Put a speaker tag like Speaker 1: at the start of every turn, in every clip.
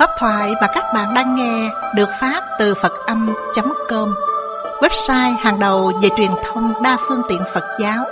Speaker 1: Pháp thoại mà các bạn đang nghe được phát từ Phật-âm.com, website hàng đầu về truyền thông đa phương tiện Phật giáo.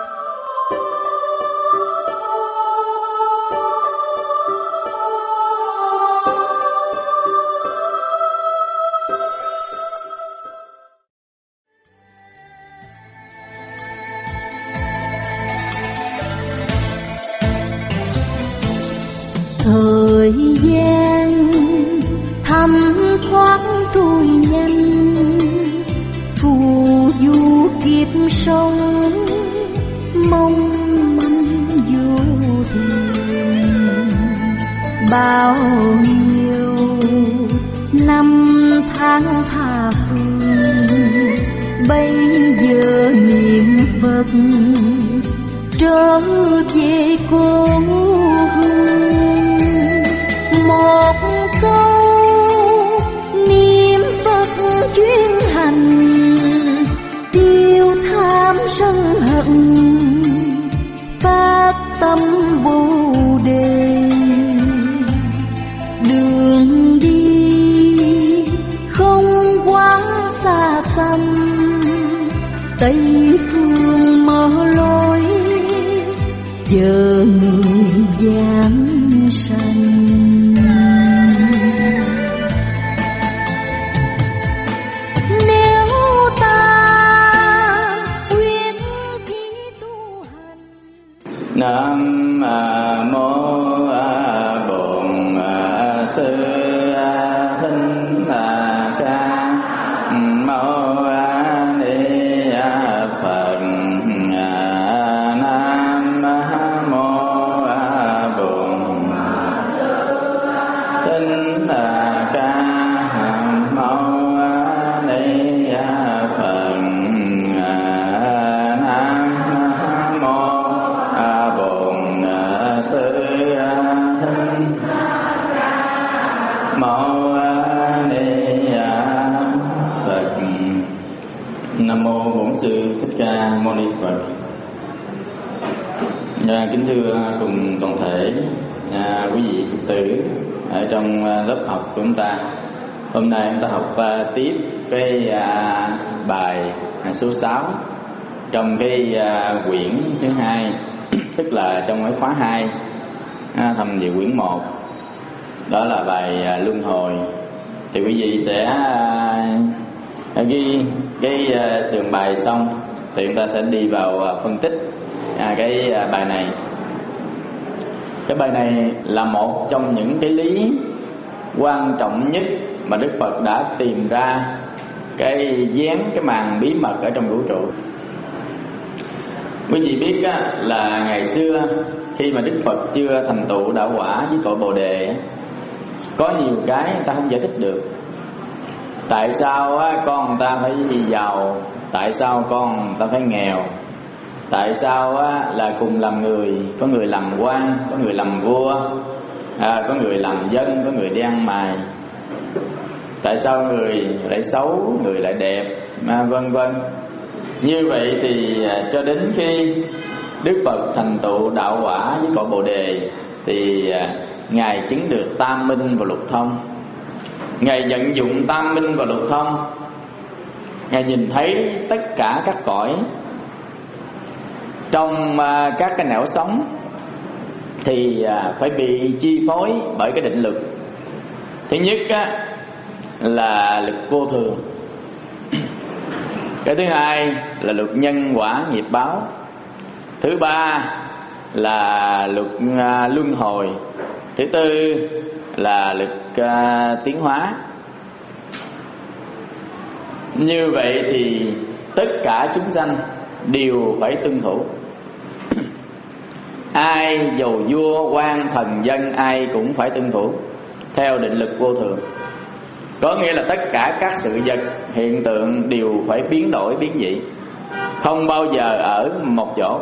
Speaker 2: Thời gian thấm thoáng trôi nhanh, phù du kiếp sống mong manh vô thường. Bao nhiêu năm tháng tha phương, bây giờ niệm Phật trở về cố hương. Một câu niệm Phật chuyên hành, tiêu tham sân hận, phát tâm Bồ Đề. Đường đi không quá xa xăm, Tây phương mở lối chờ người giảng sanh.
Speaker 3: Nam mô Bổn Sư Thích Ca Mâu Ni Phật. Nam mô Bổn Sư Thích Ca Mâu Ni Phật. Nam mô Bổn Sư Thích Ca Mâu Ni Phật. Kính thưa cùng toàn thể quý vị Phật tử ở trong lớp học của chúng ta. Hôm nay chúng ta học tiếp cái bài số 6 trong cái quyển thứ 2, tức là trong cái khóa 2 thầm về quyển 1. Đó là bài luân hồi. Thì quý vị sẽ ghi cái sườn bài xong thì chúng ta sẽ đi vào phân tích cái bài này. Cái bài này là một trong những cái lý quan trọng nhất mà Đức Phật đã tìm ra cái dán cái màn bí mật ở trong vũ trụ. Quý vị biết là ngày xưa khi mà Đức Phật chưa thành tựu đạo quả với cội Bồ Đề, có nhiều cái người ta không giải thích được. Tại sao con người ta phải giàu? Tại sao con người ta phải nghèo? Tại sao là cùng làm người, có người làm quan, có người làm vua, có người làm dân, có người đi ăn mày? Tại sao người lại xấu, người lại đẹp, vân vân. Như vậy thì cho đến khi Đức Phật thành tựu đạo quả với cội Bồ Đề thì Ngài chứng được tam minh và lục thông. Ngài vận dụng tam minh và lục thông, Ngài nhìn thấy tất cả các cõi trong các cái nẻo sống thì phải bị chi phối bởi cái định lực. Thứ nhất là lực vô thường. Cái thứ hai là luật nhân quả nghiệp báo. Thứ ba là luật luân hồi. Thứ tư là luật tiến hóa. Như vậy thì tất cả chúng sanh đều phải tuân thủ. Ai dầu vua quan thần dân ai cũng phải tuân thủ theo định lực vô thường. Có nghĩa là tất cả các sự vật hiện tượng đều phải biến đổi biến dị, không bao giờ ở một chỗ,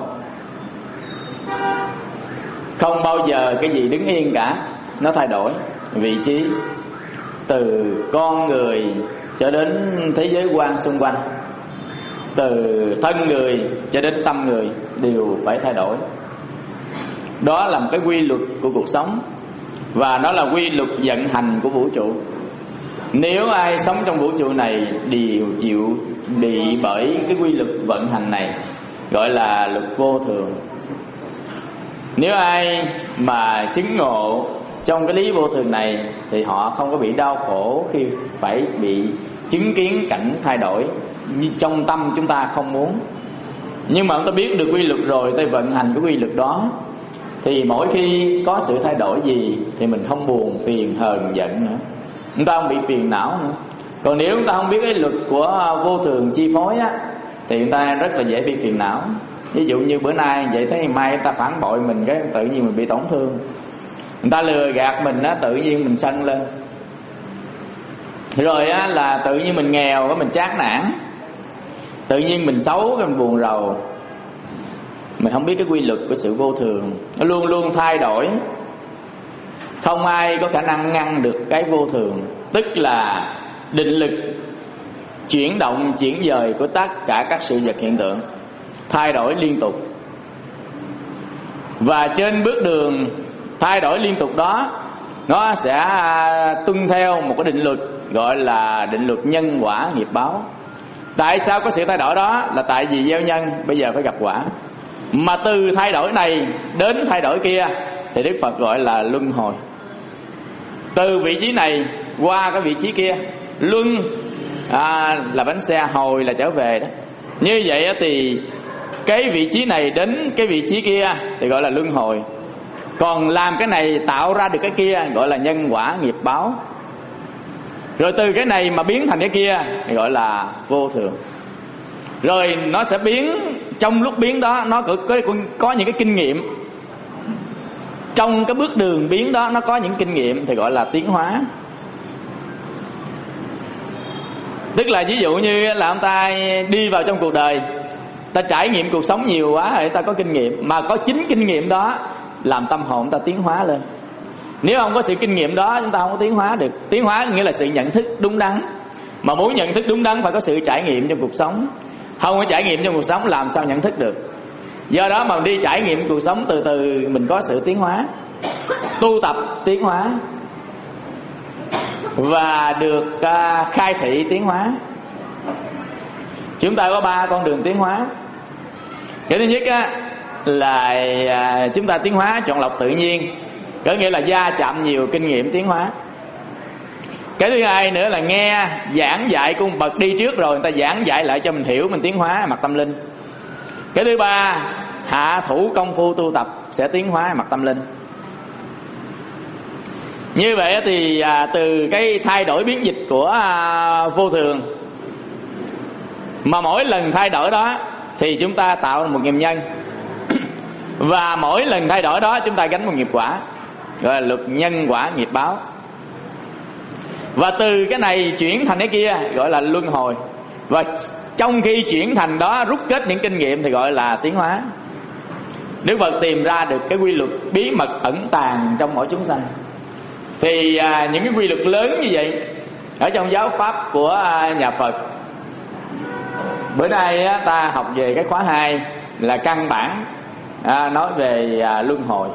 Speaker 3: không bao giờ cái gì đứng yên cả, nó thay đổi vị trí. Từ con người cho đến thế giới quan xung quanh, từ thân người cho đến tâm người đều phải thay đổi. Đó là một cái quy luật của cuộc sống. và nó là quy luật vận hành của vũ trụ. Nếu ai sống trong vũ trụ này đều chịu bị bởi cái quy luật vận hành này, gọi là luật vô thường. Nếu ai mà chứng ngộ trong cái lý vô thường này thì họ không có bị đau khổ khi phải bị chứng kiến cảnh thay đổi như trong tâm chúng ta không muốn. Nhưng mà chúng ta biết được quy luật rồi, ta vận hành cái quy luật đó, thì mỗi khi có sự thay đổi gì thì mình không buồn, phiền, hờn, giận nữa, chúng ta không bị phiền não nữa. Còn nếu chúng ta không biết cái luật của vô thường chi phối á, thì chúng ta rất là dễ bị phiền não. Ví dụ như bữa nay vậy, thấy mai người ta phản bội mình, cái tự nhiên mình bị tổn thương. Người ta lừa gạt mình á, tự nhiên mình sân lên. Rồi á là tự nhiên mình nghèo, mình chán nản, tự nhiên mình xấu, cái mình buồn rầu. Mình không biết cái quy luật của sự vô thường, nó luôn luôn thay đổi. Không ai có khả năng ngăn được cái vô thường, tức là định lực chuyển động, chuyển dời của tất cả các sự vật hiện tượng, thay đổi liên tục. Và trên bước đường thay đổi liên tục đó, nó sẽ tuân theo một cái định luật gọi là định luật nhân quả nghiệp báo. Tại sao có sự thay đổi đó? Là tại vì gieo nhân bây giờ phải gặp quả. Mà từ thay đổi này đến thay đổi kia thì Đức Phật gọi là luân hồi. Từ vị trí này qua cái vị trí kia, luân là bánh xe, hồi là trở về đó. Như vậy thì cái vị trí này đến cái vị trí kia thì gọi là luân hồi. Còn làm cái này tạo ra được cái kia gọi là nhân quả nghiệp báo. Rồi từ cái này mà biến thành cái kia thì gọi là vô thường. Rồi nó sẽ biến, trong lúc biến đó nó có những cái kinh nghiệm. Trong cái bước đường biến đó nó có những kinh nghiệm thì gọi là tiến hóa. Tức là ví dụ như là ông ta đi vào trong cuộc đời, ta trải nghiệm cuộc sống nhiều quá rồi, ta có kinh nghiệm. Mà có chính kinh nghiệm đó làm tâm hồn ta tiến hóa lên. Nếu không có sự kinh nghiệm đó chúng ta không có tiến hóa được. Tiến hóa nghĩa là sự nhận thức đúng đắn. Mà muốn nhận thức đúng đắn phải có sự trải nghiệm trong cuộc sống. Không có trải nghiệm trong cuộc sống làm sao nhận thức được. Do đó mà đi trải nghiệm cuộc sống, từ từ mình có sự tiến hóa, tu tập tiến hóa và được khai thị tiến hóa. Chúng ta có 3 con đường tiến hóa. Cái thứ nhất á, là chúng ta tiến hóa chọn lọc tự nhiên, có nghĩa là gia chạm nhiều kinh nghiệm tiến hóa. Cái thứ hai nữa là nghe giảng dạy của một bậc đi trước rồi, người ta giảng dạy lại cho mình hiểu, mình tiến hóa mặt tâm linh. Cái thứ ba, hạ thủ công phu tu tập sẽ tiến hóa mặt tâm linh. Như vậy thì từ cái thay đổi biến dịch của vô thường, mà mỗi lần thay đổi đó thì chúng ta tạo một nghiệp nhân. Và mỗi lần thay đổi đó chúng ta gánh một nghiệp quả, gọi là luật nhân quả nghiệp báo. Và từ cái này chuyển thành cái kia gọi là luân hồi. Và trong khi chuyển thành đó rút kết những kinh nghiệm thì gọi là tiến hóa. Đức Phật tìm ra được cái quy luật bí mật ẩn tàng trong mỗi chúng sanh. Thì những cái quy luật lớn như vậy ở trong giáo pháp của nhà Phật, bữa nay ta học về cái khóa 2 là căn bản, nói về luân hồi.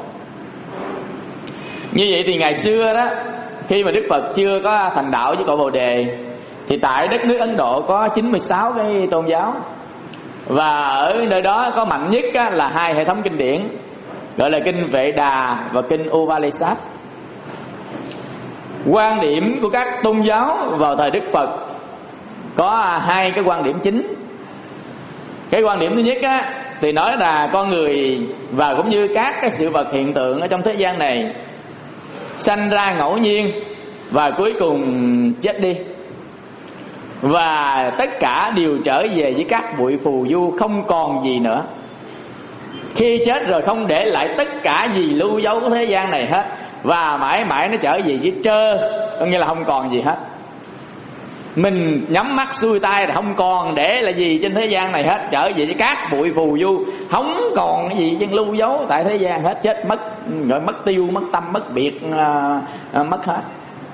Speaker 3: Như vậy thì ngày xưa đó, khi mà Đức Phật chưa có thành đạo với cội Bồ Đề, thì tại đất nước Ấn Độ có 96 cái tôn giáo. Và ở nơi đó có mạnh nhất là 2 hệ thống kinh điển, gọi là kinh Vệ Đà và kinh Upanishad. Quan điểm của các tôn giáo vào thời Đức Phật có 2 cái quan điểm chính. Cái quan điểm thứ nhất thì nói là con người và cũng như các cái sự vật hiện tượng ở trong thế gian này sanh ra ngẫu nhiên và cuối cùng chết đi, và tất cả đều trở về với các bụi phù du, không còn gì nữa. Khi chết rồi không để lại tất cả gì lưu dấu của thế gian này hết, và mãi mãi nó trở về với trơ, có nghĩa là không còn gì hết. Mình nhắm mắt xuôi tay là không còn để là gì trên thế gian này hết, trở về với các bụi phù du, không còn cái gì trên lưu dấu tại thế gian hết. Chết mất, rồi mất tiêu, mất tâm, mất biệt, mất hết.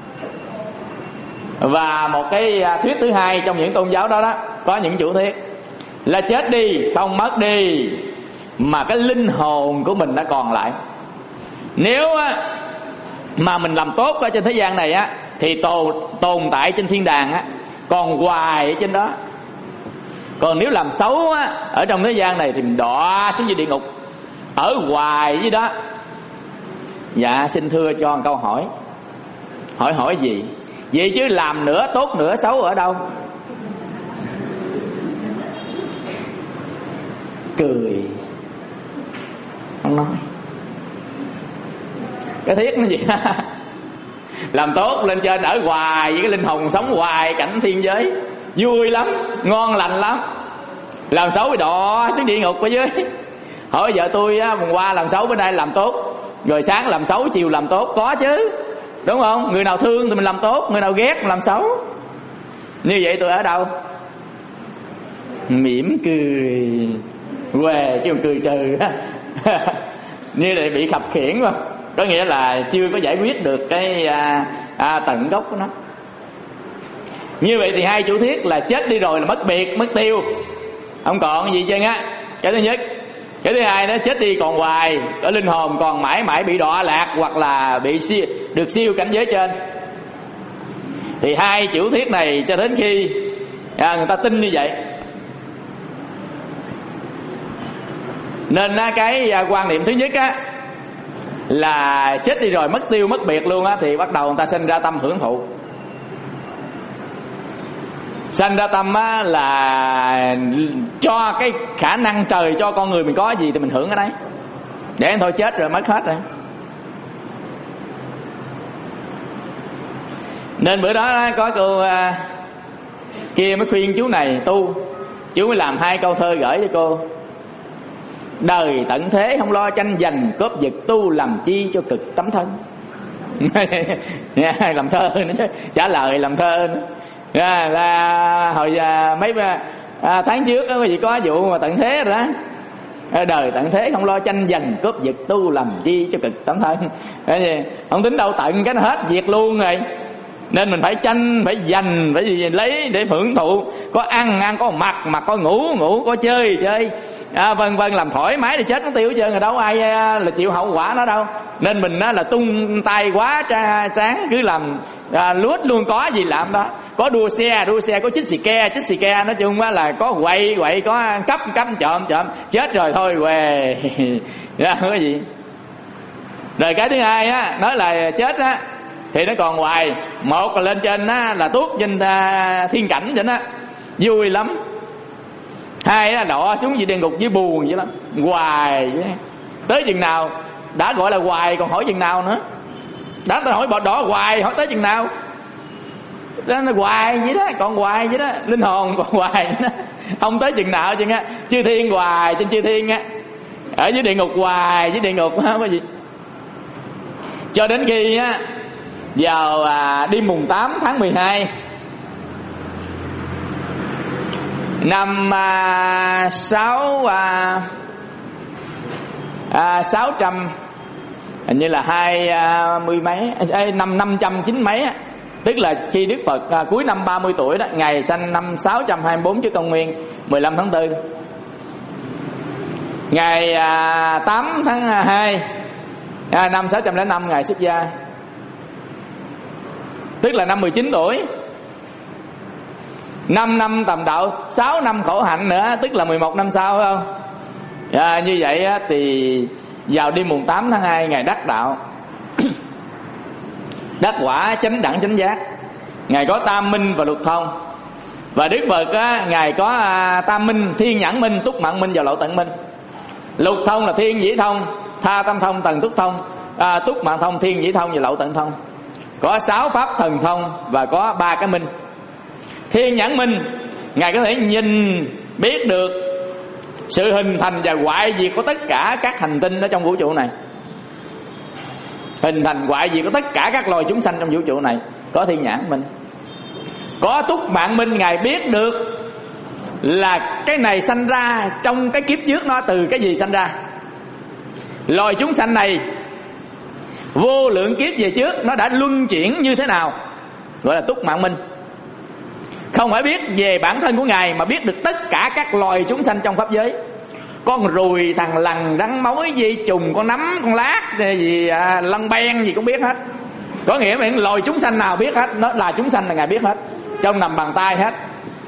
Speaker 3: Và một cái thuyết thứ hai trong những tôn giáo đó đó, có những chủ thuyết là chết đi không mất đi, mà cái linh hồn của mình đã còn lại. Nếu mà mình làm tốt ở trên thế gian này á thì tồn tại trên thiên đàng á, còn hoài ở trên đó. Còn nếu làm xấu á ở trong thế gian này thì mình đọa xuống dưới địa ngục, ở hoài dưới đó. Dạ xin thưa cho một câu hỏi. Hỏi gì? Vậy chứ làm nửa tốt nửa xấu ở đâu? Cười không nói. Cái thiết nó gì? Làm tốt lên trên ở hoài với cái linh hồn sống hoài cảnh thiên giới, vui lắm, ngon lành lắm. Làm xấu thì đọa xuống địa ngục ở dưới. Hỏi vợ tôi á, mùng qua làm xấu, bữa nay làm tốt, rồi sáng làm xấu, chiều làm tốt. Có chứ, đúng không? Người nào thương thì mình làm tốt, người nào ghét mình làm xấu. Như vậy tôi ở đâu? Mỉm cười quê chứ cười trừ. Như là bị khập khiễng mà. Có nghĩa là chưa có giải quyết được cái tận gốc của nó. Như vậy thì hai chủ thuyết là chết đi rồi là mất biệt, mất tiêu, không còn gì trơn á. Cái thứ nhất. Cái thứ hai, nó chết đi còn hoài, ở linh hồn còn mãi mãi bị đọa lạc, hoặc là bị được siêu cảnh giới trên. Thì hai chủ thuyết này cho đến khi người ta tin như vậy, nên cái quan niệm thứ nhất á là chết đi rồi mất tiêu mất biệt luôn á, thì bắt đầu người ta sinh ra tâm hưởng thụ. Sanh ra tâm á là cho cái khả năng trời cho con người mình có gì thì mình hưởng cái đấy. Để thôi chết rồi mất hết rồi. Nên bữa đó có cô kia mới khuyên chú này tu. Chú mới làm hai câu thơ gửi cho cô. Đời tận thế không lo tranh giành cướp giật, tu làm chi cho cực tấm thân. Làm thơ nữa chứ, trả lời làm thơ nữa. Là hồi mấy tháng trước đó, gì có vụ mà tận thế rồi đó. Đời tận thế không lo tranh giành cướp giật, tu làm chi cho cực tấm thân. Không tính đâu, tận cái nó hết việc luôn rồi. Nên mình phải tranh, phải giành, phải gì lấy để hưởng thụ. Có ăn có mặc có ngủ có chơi vân vân, làm thoải mái thì chết nó tiêu hết trơn rồi, đâu ai là chịu hậu quả nó đâu. Nên mình đó là tung tay quá tráng, cứ làm luốt luôn, có gì làm đó. Có đua xe có chích xì ke, nói chung là có quậy, có cấp trộm, chết rồi thôi què. Ra không có gì. Rồi cái thứ hai á, nói là chết á thì nó còn hoài. Một là lên trên á là tuốt trên thiên cảnh trên á, vui lắm. Hai là đọa xuống dưới địa ngục với buồn vậy lắm, hoài vậy. Tới chừng nào đã gọi là hoài, còn hỏi chừng nào nữa. Đã tôi hỏi bỏ đỏ hoài, hỏi tới chừng nào. Đó là hoài vậy đó, còn hoài vậy đó, linh hồn còn hoài vậy đó. Không tới chừng nào chừng á. Chư thiên hoài trên chư thiên á, ở dưới địa ngục hoài dưới địa ngục không có gì. Cho đến khi á vào đêm mùng 8 tháng 12 năm 600, hình như là 20 mấy, năm 590 mấy á, tức là khi Đức Phật cuối năm 30 tuổi đó, ngày sanh năm 624 trước công nguyên, 15 tháng 4. Ngày 8 tháng 2 năm 605 ngày xuất gia, tức là năm 19 tuổi. 5 năm tầm đạo, 6 năm khổ hạnh nữa, tức là 11 năm sau, phải không? Như vậy á, thì vào đêm mùng 8 tháng 2 ngày đắc đạo. Đắc quả chánh đẳng chánh giác. Ngài có tam minh và lục thông. Và Đức Phật á, Ngài có tam minh, thiên nhãn minh, túc mạng minh và lậu tận minh. Lục thông là thiên dĩ thông, tha tâm thông, tần túc thông, túc mạng thông, thiên dĩ thông và lậu tận thông. Có 6 pháp thần thông và có 3 cái minh. Thiên nhãn minh, Ngài có thể nhìn biết được sự hình thành và hoại diệt của tất cả các hành tinh ở trong vũ trụ này. Hình thành hoại diệt của tất cả các loài chúng sanh trong vũ trụ này, có thiên nhãn minh. Có túc mạng minh, Ngài biết được là cái này sanh ra trong cái kiếp trước nó từ cái gì sanh ra. Loài chúng sanh này vô lượng kiếp về trước nó đã luân chuyển như thế nào, gọi là túc mạng minh. Không phải biết về bản thân của Ngài mà biết được tất cả các loài chúng sanh trong pháp giới. Con ruồi, thằng lằn, rắn mối, dây trùng, con nấm, con lát gì, lân ben gì cũng biết hết. Có nghĩa là loài chúng sanh nào biết hết, nó là chúng sanh là Ngài biết hết, trong nằm bàn tay hết.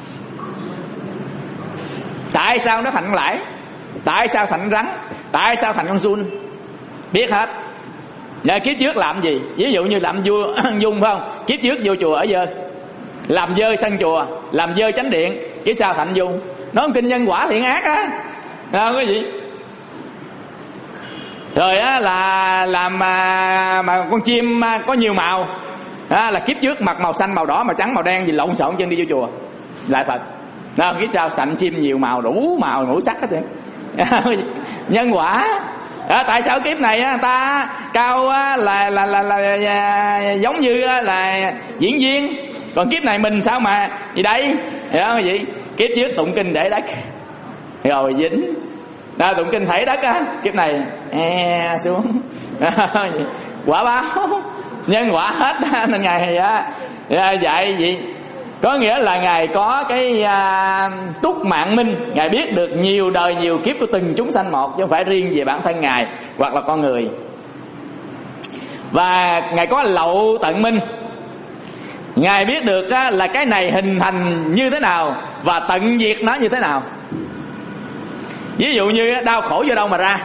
Speaker 3: Tại sao nó thành con lãi, tại sao thành rắn, tại sao thành con giun, biết hết. Và kiếp trước làm gì? Ví dụ như làm vua Dung phải không? Kiếp trước vô chùa ở dơ, làm dơ sân chùa, làm dơ chánh điện, kiếp sau thành Dung. Nó kinh nhân quả thiện ác á, không có gì. Rồi á là làm mà con chim có nhiều màu là kiếp trước mặc màu xanh, màu đỏ, màu trắng, màu đen gì lộn xộn chân đi vô chùa lại Phật. Kiếp sau thành chim nhiều màu, đủ màu ngũ sắc hết trơn. Nhân quả. Tại sao kiếp này ta cao là giống như là diễn viên, còn kiếp này mình sao mà gì đây, hiểu không gì? Kiếp trước tụng kinh để đất rồi dính, tụng kinh thảy đất á, kiếp này xuống. Quả báo nhân quả hết nên Ngài dạy gì? Có nghĩa là Ngài có cái túc mạng minh, Ngài biết được nhiều đời nhiều kiếp của từng chúng sanh một, chứ không phải riêng về bản thân Ngài hoặc là con người. Và Ngài có lậu tận minh, Ngài biết được là cái này hình thành như thế nào và tận diệt nó như thế nào. Ví dụ như đau khổ do đâu mà ra,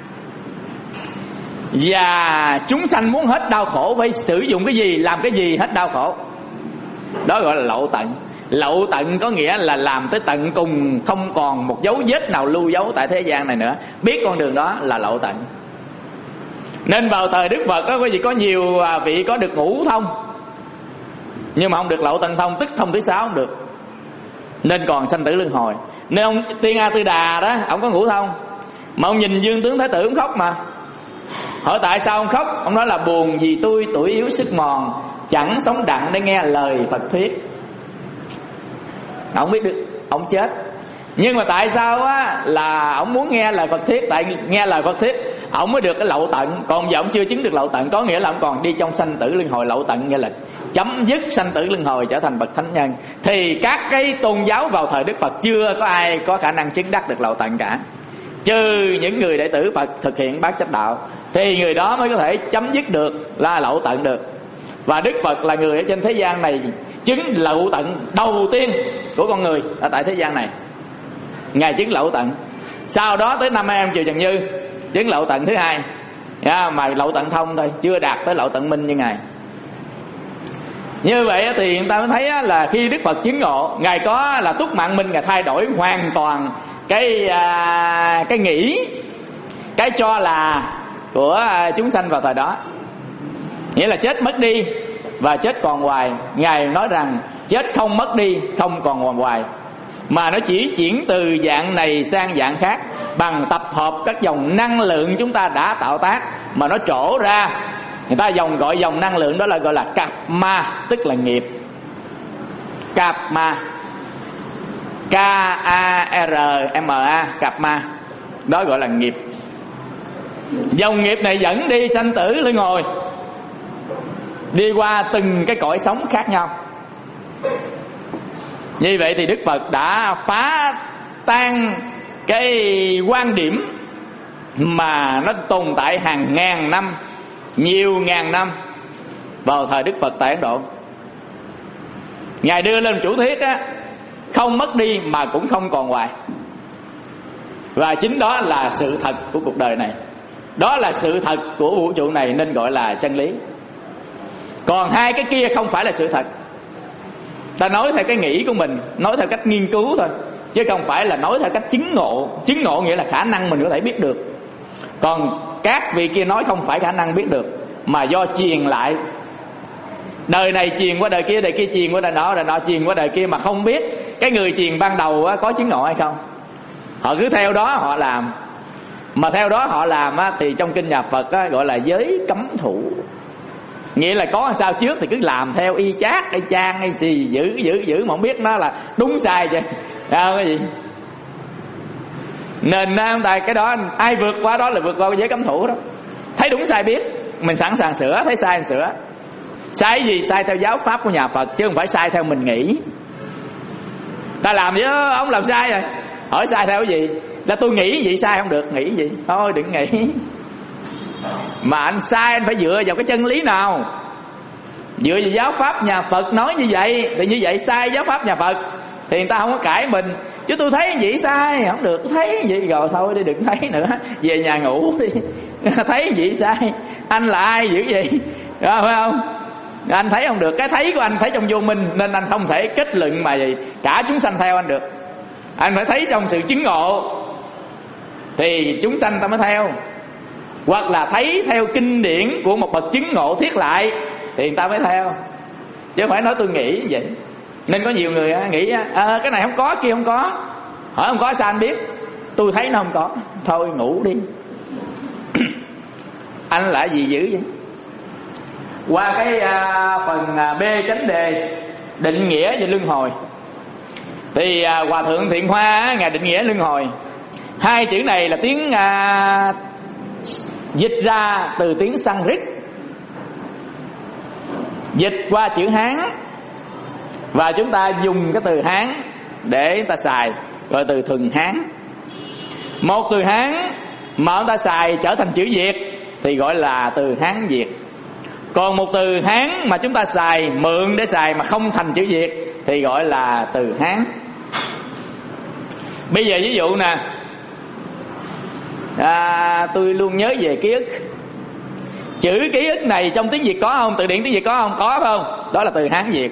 Speaker 3: và chúng sanh muốn hết đau khổ phải sử dụng cái gì, làm cái gì hết đau khổ. Đó gọi là lậu tận. Lậu tận có nghĩa là làm tới tận cùng, không còn một dấu vết nào lưu dấu tại thế gian này nữa. Biết con đường đó là lậu tận. Nên vào thời Đức Phật đó, có nhiều vị có được ngũ thông, nhưng mà không được lậu tận thông, tức thông thứ 6 không được, nên còn sanh tử luân hồi. Nên ông Tiên A Tư Đà đó, ông có ngũ thông, mà ông nhìn Dương Tướng Thái Tử ông khóc mà. Hỏi tại sao ông khóc? Ông nói là buồn vì tôi tuổi yếu sức mòn, chẳng sống đặng để nghe lời Phật thuyết. Ông biết được ông chết, nhưng mà tại sao là ông muốn nghe lời Phật thuyết? Tại nghe lời Phật thuyết ông mới được cái lậu tận, còn giờ ông chưa chứng được lậu tận, có nghĩa là ông còn đi trong sanh tử luân hồi. Lậu tận nghĩa là chấm dứt sanh tử luân hồi, trở thành bậc thánh nhân. Thì các cái tôn giáo vào thời Đức Phật chưa có ai có khả năng chứng đắc được lậu tận cả, trừ những người đệ tử Phật thực hiện bát chánh đạo, thì người đó mới có thể chấm dứt được là lậu tận được. Và Đức Phật là người ở trên thế gian này chứng lậu tận đầu tiên của con người ở tại thế gian này. Ngài chứng lậu tận. Sau đó tới năm em Triều Trần Như chứng lậu tận thứ 2, mà lậu tận thông thôi, chưa đạt tới lậu tận minh như Ngài. Như vậy thì người ta mới thấy là khi Đức Phật chứng ngộ, Ngài có là túc mạng minh, Ngài thay đổi hoàn toàn cái nghĩ, cái cho là của chúng sanh vào thời đó. Nghĩa là chết mất đi và chết còn hoài. Ngài nói rằng chết không mất đi, không còn hoài, mà nó chỉ chuyển từ dạng này sang dạng khác bằng tập hợp các dòng năng lượng chúng ta đã tạo tác mà nó trổ ra. Người ta gọi dòng năng lượng đó là gọi là karma, tức là nghiệp. Karma, K-A-R-M-A, karma, đó gọi là nghiệp. Dòng nghiệp này dẫn đi sanh tử luân hồi, đi qua từng cái cõi sống khác nhau. Như vậy thì Đức Phật đã phá tan cái quan điểm mà nó tồn tại hàng ngàn năm, nhiều ngàn năm vào thời Đức Phật tại Ấn Độ. Ngài đưa lên chủ thuyết không mất đi mà cũng không còn hoài. Và chính đó là sự thật của cuộc đời này, đó là sự thật của vũ trụ này, nên gọi là chân lý. Còn hai cái kia không phải là sự thật. Ta nói theo cái nghĩ của mình, nói theo cách nghiên cứu thôi, chứ không phải là nói theo cách chứng ngộ. Chứng ngộ nghĩa là khả năng mình có thể biết được. Còn các vị kia nói không phải khả năng biết được, mà do truyền lại. Đời này truyền qua đời kia truyền qua đời nọ truyền qua đời kia, mà không biết cái người truyền ban đầu có chứng ngộ hay không. Họ cứ theo đó họ làm. Mà theo đó họ làm thì trong kinh nhà Phật gọi là giới cấm thủ. Nghĩa là có sao trước thì cứ làm theo y chát, y chang, y xì, giữ mà không biết nó là đúng sai chứ. Cái gì? Nên cái đó ai vượt qua đó là vượt qua cái giới cấm thủ đó. Thấy đúng sai biết, mình sẵn sàng sửa, thấy sai mình sửa. Sai gì? Sai theo giáo pháp của nhà Phật, chứ không phải sai theo mình nghĩ. Ta làm chứ ông làm sai rồi, hỏi sai theo cái gì? Là tôi nghĩ vậy sai không được, nghĩ gì? Thôi đừng nghĩ. Mà anh sai anh phải dựa vào cái chân lý nào, dựa vào giáo pháp nhà Phật nói như vậy, thì như vậy sai giáo pháp nhà Phật thì người ta không có cãi mình. Chứ tôi thấy vậy sai không được, tôi thấy vậy rồi thôi đi, đừng thấy nữa, về nhà ngủ đi. Thấy vậy sai, anh là ai dữ vậy, phải không? Anh thấy không được, cái thấy của anh thấy trong vô minh, nên anh không thể kết luận mà gì cả chúng sanh theo anh được. Anh phải thấy trong sự chứng ngộ thì chúng sanh ta mới theo, hoặc là thấy theo kinh điển của một bậc chứng ngộ thiết lại thì người ta mới theo, chứ không phải nói tôi nghĩ như vậy. Nên có nhiều người nghĩ cái này không có, kia không có. Hỏi không có sao anh biết? Tôi thấy nó không có. Thôi ngủ đi. Anh là gì dữ vậy? Qua cái phần B chánh đề định nghĩa về luân hồi, thì Hòa Thượng Thiện Hoa ngài định nghĩa luân hồi. Hai chữ này là tiếng dịch ra từ tiếng Sanskrit, dịch qua chữ Hán, và chúng ta dùng cái từ Hán để chúng ta xài, gọi từ thuần Hán. Một từ Hán mà chúng ta xài trở thành chữ Việt thì gọi là từ Hán Việt. Còn một từ Hán mà chúng ta xài, mượn để xài mà không thành chữ Việt thì gọi là từ Hán. Bây giờ ví dụ nè, tôi luôn nhớ về ký ức. Chữ ký ức này trong tiếng Việt có không? Từ điển tiếng Việt có không? Có phải không? Đó là từ Hán Việt.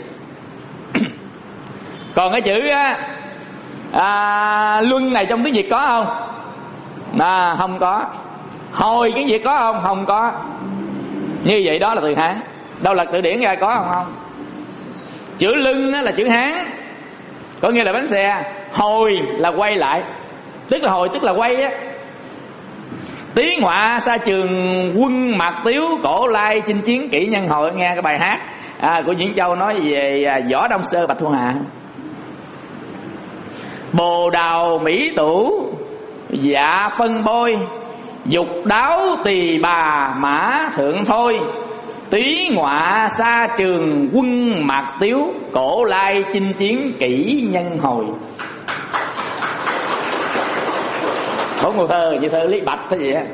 Speaker 3: Còn cái chữ luân này trong tiếng Việt có không? Không có. Hồi tiếng Việt có không? Không có. Như vậy đó là từ Hán. Đâu là từ điển ra có không? Chữ lưng là chữ Hán, có nghĩa là bánh xe. Hồi là quay lại, tức là hồi tức là quay á. Tiếng họa xa trường quân mạc tiếu, cổ lai chinh chiến kỷ nhân hồi. Nghe cái bài hát của Diễn Châu nói về Võ Đông Sơ Bạch Thu Hà. Bồ đào mỹ tủ dạ phân bôi, dục đáo tỳ bà mã thượng thôi. Túy ngọa xa trường quân mạc tiếu, cổ lai chinh chiến kỷ nhân hồi. Bốn câu thơ như thơ Lý Bạch thế vậy á.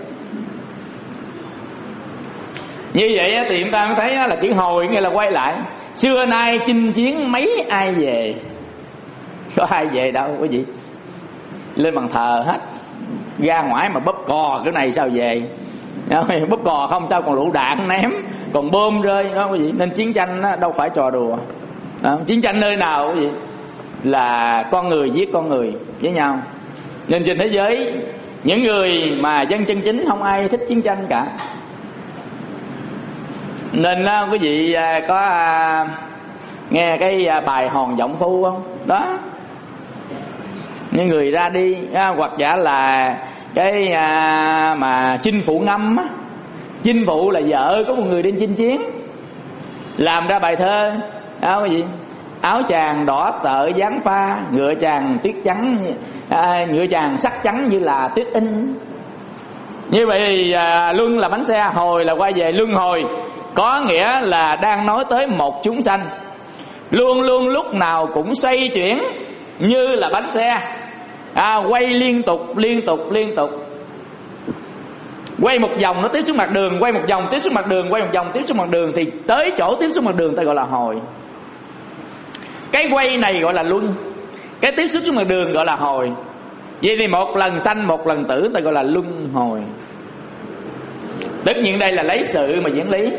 Speaker 3: Như vậy thì chúng ta mới thấy là chữ hồi nghĩa là quay lại. Xưa nay chinh chiến mấy ai về? Có ai về đâu quý vị. Lên bàn thờ hết. Ra ngoài mà bóp cò cái này sao về? Bóp cò không sao còn lựu đạn ném, còn bom rơi đó quý vị. Nên chiến tranh đâu phải trò đùa. Chiến tranh nơi nào quý vị? Là con người giết con người với nhau. Nên trên thế giới, những người mà dân chân chính không ai thích chiến tranh cả. Nên quý vị có nghe cái bài Hòn Vọng Phu không? Đó, những người ra đi hoặc giả là cái mà Chinh Phụ Ngâm á. Chinh Phụ là vợ có một người đi chinh chiến, làm ra bài thơ quý vị. Áo chàng đỏ tợ dáng pha, ngựa chàng tuyết trắng, ngựa chàng sắc trắng như là tuyết in. Như vậy thì luân là bánh xe, hồi là quay về. Luân hồi có nghĩa là đang nói tới một chúng sanh luôn luôn lúc nào cũng xoay chuyển như là bánh xe, quay liên tục liên tục liên tục. Quay một vòng nó tiếp xuống mặt đường, quay một vòng tiếp xuống mặt đường, quay một vòng tiếp xuống mặt đường, thì tới chỗ tiếp xuống mặt đường ta gọi là hồi. Cái quay này gọi là luân, cái tiếp xúc xuống mặt đường gọi là hồi. Vậy thì một lần sanh một lần tử ta gọi là luân hồi. Tất nhiên đây là lấy sự mà diễn lý,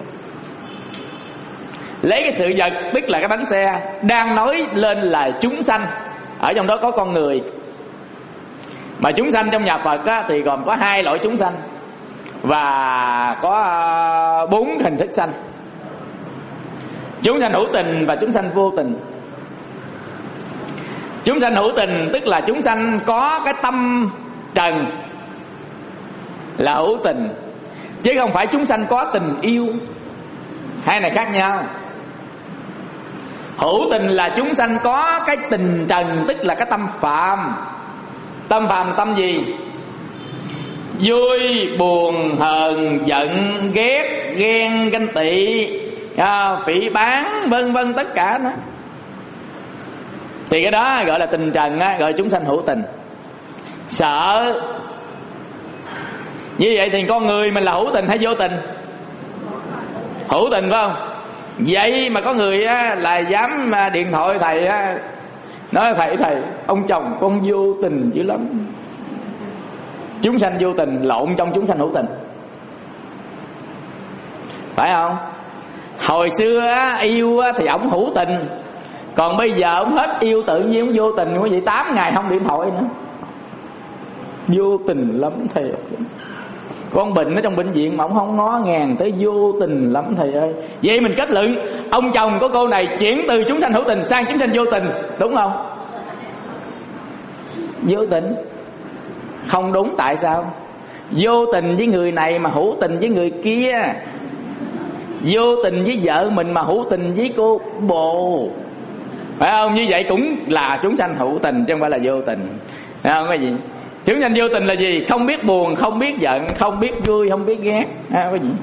Speaker 3: lấy cái sự vật tức là cái bánh xe đang nói lên là chúng sanh. Ở trong đó có con người. Mà chúng sanh trong nhà Phật á, thì gồm có hai loại chúng sanh và có 4 hình thức sanh. Chúng sanh hữu tình và chúng sanh vô tình. Chúng sanh hữu tình tức là chúng sanh có cái tâm trần là hữu tình, chứ không phải chúng sanh có tình yêu. Hai này khác nhau. Hữu tình là chúng sanh có cái tình trần, tức là cái tâm phàm. Tâm phàm tâm gì? Vui, buồn, hờn, giận, ghét, ghen, ganh tị, phỉ báng, vân vân, tất cả đó. Thì cái đó gọi là tình trần á, gọi là chúng sanh hữu tình. Sợ. Như vậy thì con người mình là hữu tình hay vô tình? Hữu tình phải không? Vậy mà có người á, là dám điện thoại thầy á, nói thầy ông chồng con vô tình dữ lắm. Chúng sanh vô tình lộn trong chúng sanh hữu tình, phải không? Hồi xưa á, yêu á, thì ổng hữu tình, còn bây giờ ổng hết yêu tự nhiên ổng vô tình. Quý vị 8 ngày không điện thoại nữa, vô tình lắm thầy. Con bệnh ở trong bệnh viện mà ông không ngó ngàng tới, vô tình lắm thầy ơi. Vậy mình kết luận ông chồng của cô này chuyển từ chúng sanh hữu tình sang chúng sanh vô tình, đúng không? Vô tình không đúng. Tại sao? Vô tình với người này mà hữu tình với người kia, vô tình với vợ mình mà hữu tình với cô bồ, phải không? Như vậy cũng là chúng sanh hữu tình chứ không phải là vô tình, phải không? Cái gì chúng sanh vô tình là gì? Không biết buồn, không biết giận, không biết vui, không biết ghét, cái gì.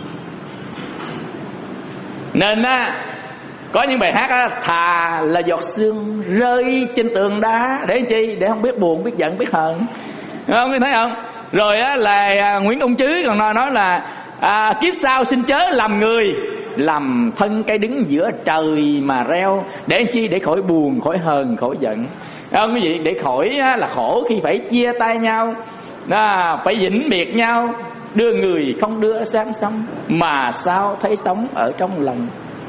Speaker 3: Nên á, có những bài hát á, thà là giọt sương rơi trên tường đá, để làm chi? Để không biết buồn, biết giận, biết hờn, không? Thấy không? Rồi á, là Nguyễn Công Trứ còn nói là kiếp sau xin chớ làm người, làm thân cây đứng giữa trời mà reo, để làm chi? Để khỏi buồn, khỏi hờn, khỏi giận, không? Cái gì? Để khỏi là khổ khi phải chia tay nhau, phải vĩnh biệt nhau, đưa người không đưa sang sông, mà sao thấy sống ở trong lòng.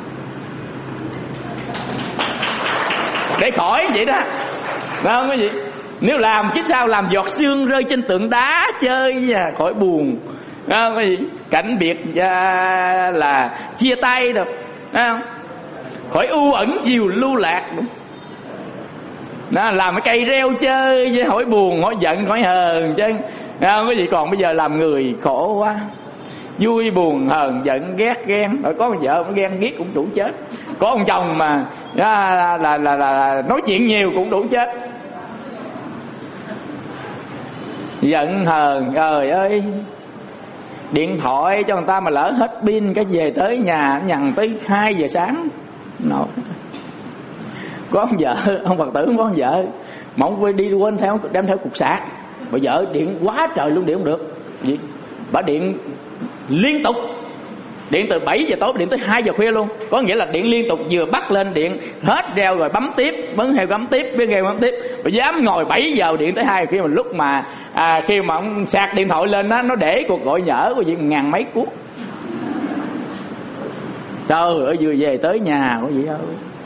Speaker 3: Để khỏi vậy đó, không? Cái gì? Nếu làm kiếp sau làm giọt sương rơi trên tượng đá chơi, khỏi buồn, không? Cái gì? Cảnh biệt là chia tay được, không? Khỏi u ẩn chiều lưu lạc, đúng. Đó, làm cái cây reo chơi với khỏi buồn, khỏi giận, khỏi hờn chứ, không? Cái gì? Còn bây giờ làm người khổ quá, vui buồn hờn giận ghét ghen. Rồi có con vợ cũng ghen ghét cũng đủ chết, có ông chồng mà là nói chuyện nhiều cũng đủ chết. Giận hờn, trời ơi, điện thoại cho người ta mà lỡ hết pin cái về tới nhà nhằn tới 2 giờ sáng. Có ông vợ, ông Phật tử có ông vợ mà ông đi quên theo, đem theo cục sạc, bà vợ điện quá trời luôn, điện không được gì, bà điện liên tục, điện từ 7 giờ tối điện tới 2 giờ khuya luôn. Có nghĩa là điện liên tục, vừa bắt lên điện hết reo rồi bấm tiếp, bấm heo bấm tiếp, bấm heo bấm tiếp. Bà dám ngồi 7 giờ điện tới 2 giờ khuya, mà lúc mà khi mà ông sạc điện thoại lên đó, nó để cuộc gọi nhỡ của gì 1000 mấy cuộc. Trời ơi, vừa về tới nhà của vị ơi,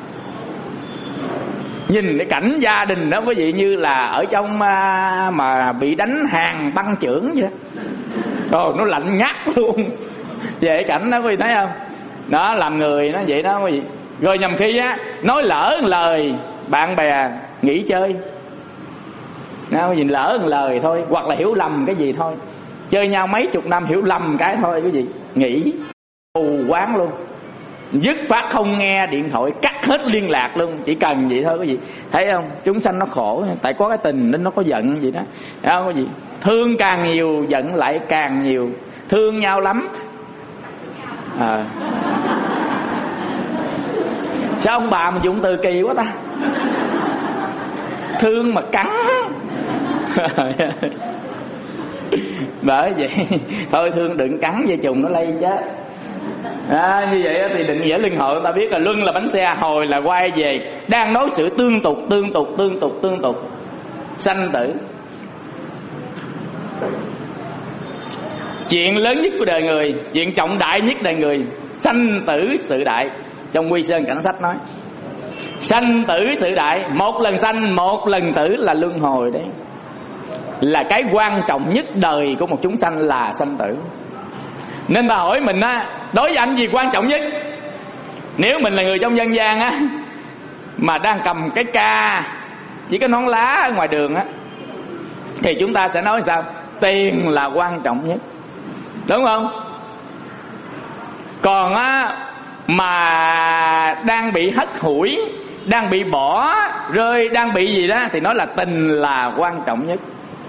Speaker 3: nhìn cái cảnh gia đình đó quý vị như là ở trong mà bị đánh hàng băng chưởng vậy đó. Rồi nó lạnh ngắt luôn. Về cái cảnh đó quý vị thấy không? Đó, làm người nó vậy đó quý vị. Rồi nhầm khi á nói lỡ một lời bạn bè nghỉ chơi, nó quý vị, lỡ một lời thôi, hoặc là hiểu lầm cái gì thôi, chơi nhau mấy chục năm hiểu lầm cái thôi quý vị, nghỉ thù quán luôn, dứt khoát không nghe điện thoại, cắt hết liên lạc luôn, chỉ cần vậy thôi quý vị. Thấy không? Chúng sanh nó khổ, tại có cái tình nên nó có giận vậy đó, thấy không quý vị? Thương càng nhiều giận lại càng nhiều, thương nhau lắm. Sao ông bà mà dùng từ kỳ quá ta? Thương mà cắn. Bởi vậy thôi thương đừng cắn dây trùng nó lây chết. Như vậy thì định nghĩa luân hồi ta biết là luân là bánh xe, hồi là quay về, đang nói sự tương tục, sanh tử. Chuyện lớn nhất của đời người, chuyện trọng đại nhất đời người, sanh tử sự đại. Trong Quy Sơn Cảnh Sách nói sanh tử sự đại, một lần sanh một lần tử là luân hồi đấy. Là cái quan trọng nhất đời của một chúng sanh là sanh tử. Nên ta hỏi mình á, đối với anh gì quan trọng nhất? Nếu mình là người trong dân gian á, mà đang cầm cái ca, chỉ có nón lá ở ngoài đường á, thì chúng ta sẽ nói sao? Tiền là quan trọng nhất, đúng không? Còn á, mà đang bị hất hủi, đang bị bỏ rơi, đang bị gì đó, thì nói là tình là quan trọng nhất.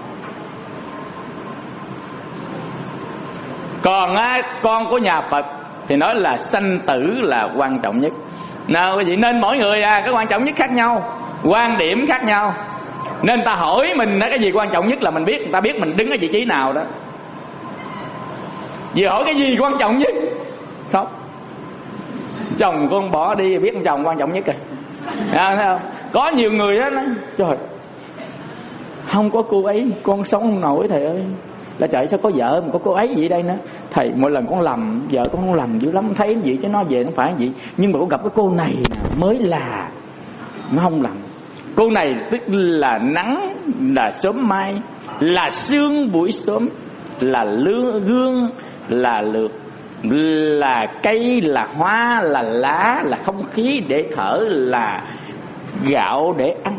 Speaker 3: Còn á, con của nhà Phật thì nói là sanh tử là quan trọng nhất. Nào quý vị, nên mỗi người cái quan trọng nhất khác nhau, quan điểm khác nhau. Nên ta hỏi mình cái gì quan trọng nhất là mình biết, người ta biết mình đứng ở vị trí nào đó. Vì hỏi cái gì quan trọng nhất? Không. Chồng con bỏ đi biết chồng quan trọng nhất rồi. Thấy không? Có nhiều người đó nói trời, không có cô ấy con sống không nổi thầy ơi. Là trời, sao có vợ mà có cô ấy gì đây nữa. Thầy mỗi lần con lầm, vợ con không lầm dữ lắm, thấy gì chứ nó về nó phải gì. Nhưng mà con gặp cái cô này mới là nó không lầm. Cô này tức là nắng, là sớm mai, là sương buổi sớm, là gương, là lược, là cây, là hoa, là lá, là không khí để thở, là gạo để ăn,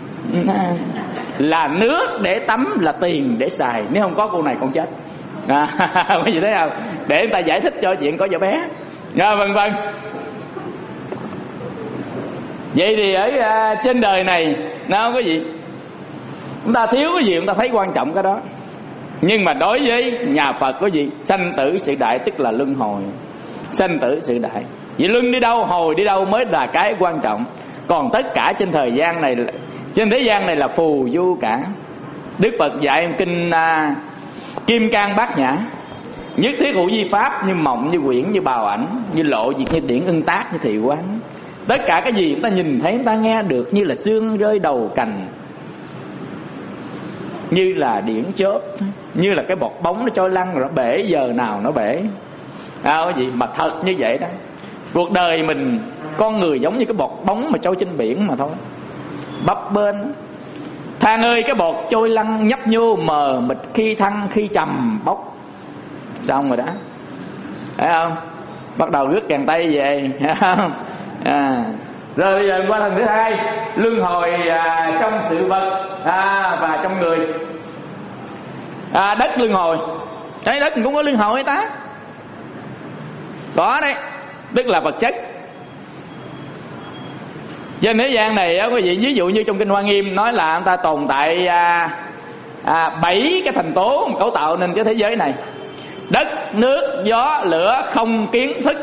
Speaker 3: là nước để tắm, là tiền để xài. Nếu không có cô này con chết. Mấy gì thấy không? Để người ta giải thích cho chuyện có vợ bé, vân vân. Vậy thì ở trên đời này nó không có gì, chúng ta thiếu cái gì chúng ta thấy quan trọng cái đó. Nhưng mà đối với nhà Phật có gì? Sanh tử sự đại, tức là luân hồi. Sanh tử sự đại, vậy luân đi đâu, hồi đi đâu mới là cái quan trọng. Còn tất cả trên thời gian này, trên thế gian này là phù du cả. Đức Phật dạy kinh Kim Cang Bát Nhã: nhất thiết hữu vi pháp, như mộng, như quyển, như bào ảnh, như lộ diệt, như điển ưng tác, như thị quán. Tất cả cái gì chúng ta nhìn thấy, chúng ta nghe được như là sương rơi đầu cành, như là điển chớp, như là cái bọt bóng nó trôi lăn rồi nó bể, giờ nào nó bể. Cái gì mà thật như vậy đó. Cuộc đời mình, con người giống như cái bọt bóng mà trôi trên biển mà thôi, bấp bênh. Than ơi cái bọt trôi lăn nhấp nhô, mờ mịt khi thăng khi trầm bốc. Xong rồi đó, thấy không? Bắt đầu rước kèn tây về, thấy không? Rồi bây giờ qua lần thứ hai, luân hồi trong sự vật và trong người. Đất luân hồi, cái đất cũng có luân hồi ta, có đấy, tức là vật chất. Trên thế gian này có gì, ví dụ như trong kinh Hoa Nghiêm nói là người ta tồn tại 7 cái thành tố cấu tạo nên cái thế giới này: đất, nước, gió, lửa, không, kiến, thức.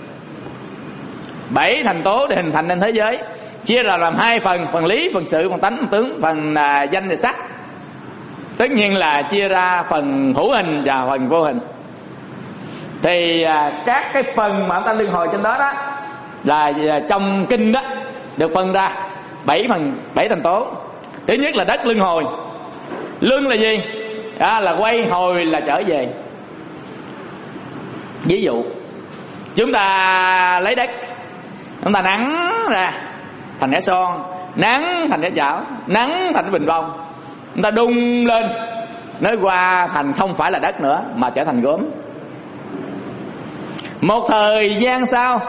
Speaker 3: 7 thành tố để hình thành nên thế giới, chia ra làm 2 phần: phần lý, phần sự, phần tánh, phần tướng, phần danh và sắc. Tất nhiên là chia ra phần hữu hình và phần vô hình. Thì các cái phần mà chúng ta luân hồi trên đó đó là trong kinh đó được phân ra 7 thành tố. Thứ nhất là đất luân hồi. Luân là gì? Là quay, hồi là trở về. Ví dụ chúng ta lấy đất, chúng ta nắng ra thành cái son, nắng thành cái chảo, nắng thành cái bình bông, chúng ta đun lên, nó qua thành không phải là đất nữa mà trở thành gốm. Một thời gian sau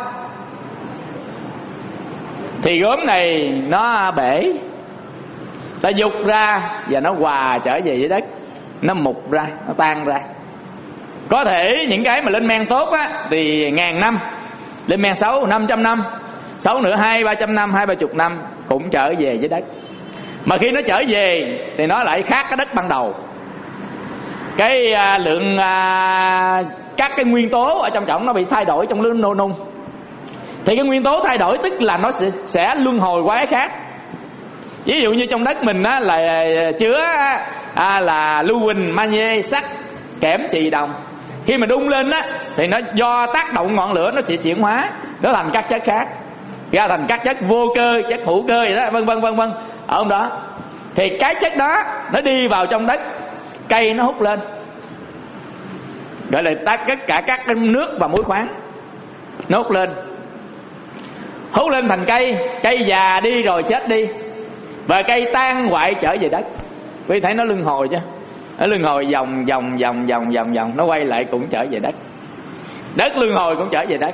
Speaker 3: thì gốm này nó bể, ta dục ra và nó hòa trở về với đất, nó mục ra, nó tan ra. Có thể những cái mà lên men tốt á thì 1000 năm, lên men xấu 500 năm, xấu nữa 200-300 năm, 2-30 năm cũng trở về với đất. Mà khi nó trở về thì nó lại khác cái đất ban đầu. Cái lượng các cái nguyên tố ở trong trọng nó bị thay đổi trong lưỡi nô nung. Thì cái nguyên tố thay đổi tức là nó sẽ luân hồi qua cái khác. Ví dụ như trong đất mình á là chứa là lưu huỳnh, magie, sắt, kẽm, chì, đồng. Khi mà đun lên á thì nó do tác động ngọn lửa nó sẽ chuyển hóa, nó thành các chất khác, ra thành các chất vô cơ, chất hữu cơ vậy đó, vân vân vân vân. Ở trong đó thì cái chất đó nó đi vào trong đất, cây nó hút lên, gọi là tất cả các nước và muối khoáng nó hút lên thành cây. Cây già đi rồi chết đi, và cây tan hoại trở về đất. Quý thấy nó luân hồi chứ, nó luân hồi vòng, nó quay lại cũng trở về đất. Đất luân hồi cũng trở về đất.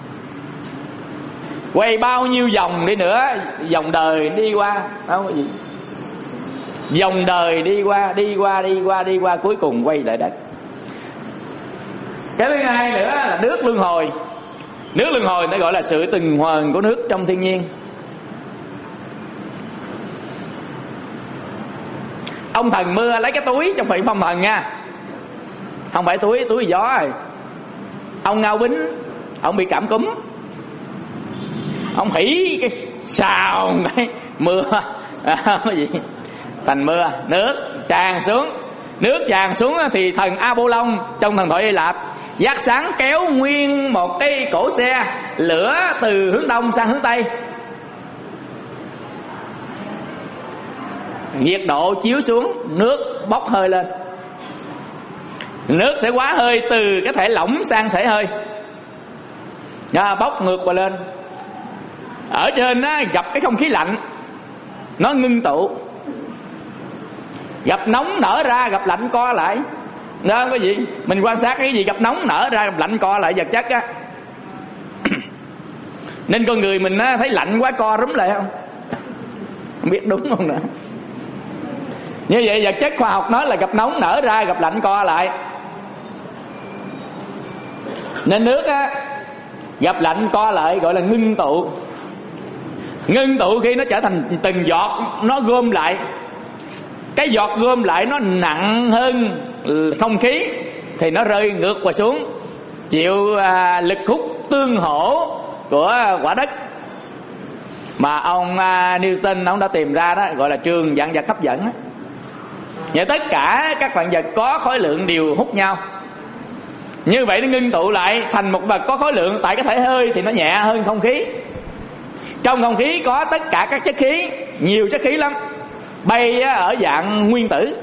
Speaker 3: Quay bao nhiêu vòng đi nữa, vòng đời đi qua, không có gì. Vòng đời đi qua, cuối cùng quay lại đất. Cái thứ hai nữa là nước luân hồi. Nước luân hồi nó gọi là sự tuần hoàn của nước trong thiên nhiên. Ông thần mưa lấy cái túi trong phim phong thần nha, không phải túi gió rồi. Ông Ngao Bính, ông bị cảm cúm, ông hỉ cái xào cái mưa cái gì thành mưa, nước tràn xuống thì thần A Bô Long trong thần thoại Hy Lạp Giác sáng kéo nguyên một cái cổ xe lửa từ hướng đông sang hướng tây. Nhiệt độ chiếu xuống, nước bốc hơi lên. Nước sẽ hóa hơi từ cái thể lỏng sang thể hơi, bốc ngược qua lên. Ở trên á, gặp cái không khí lạnh, nó ngưng tụ. Gặp nóng nở ra, gặp lạnh co lại. Đó quý vị, mình quan sát cái gì gặp nóng nở ra, gặp lạnh co lại vật chất á. Nên con người mình á, thấy lạnh quá co rúm lại không? Không biết đúng không nữa. Như vậy vật chất khoa học nói là gặp nóng nở ra, gặp lạnh co lại. Nên nước á, gặp lạnh co lại gọi là ngưng tụ. Ngưng tụ khi nó trở thành từng giọt, nó gom lại. Cái giọt gom lại nó nặng hơn không khí thì nó rơi ngược qua xuống, chịu lực hút tương hỗ của quả đất mà ông Newton ông đã tìm ra, đó gọi là trường vạn vật hấp dẫn. Vậy tất cả các vạn vật có khối lượng đều hút nhau. Như vậy nó ngưng tụ lại thành một vật có khối lượng. Tại cái thể hơi thì nó nhẹ hơn không khí. Trong không khí có tất cả các chất khí, nhiều chất khí lắm, bay ở dạng nguyên tử.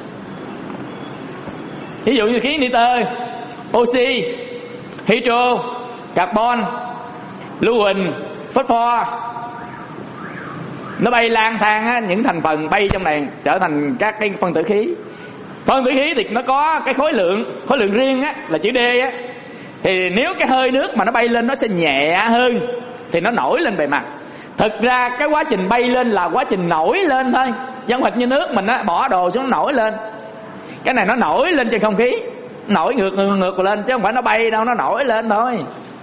Speaker 3: Ví dụ như khí nitơ, oxy, hydro, carbon, lưu huỳnh, phosphor. Nó bay lang thang những thành phần bay trong này trở thành các cái phân tử khí. Phân tử khí thì nó có cái khối lượng riêng á, là chữ D á. Thì nếu cái hơi nước mà nó bay lên nó sẽ nhẹ hơn thì nó nổi lên bề mặt. Thực ra cái quá trình bay lên là quá trình nổi lên thôi. Giống hệt như nước mình á, bỏ đồ xuống nổi lên. Cái này nó nổi lên trên không khí, nổi ngược lên chứ không phải nó bay đâu, nó nổi lên thôi.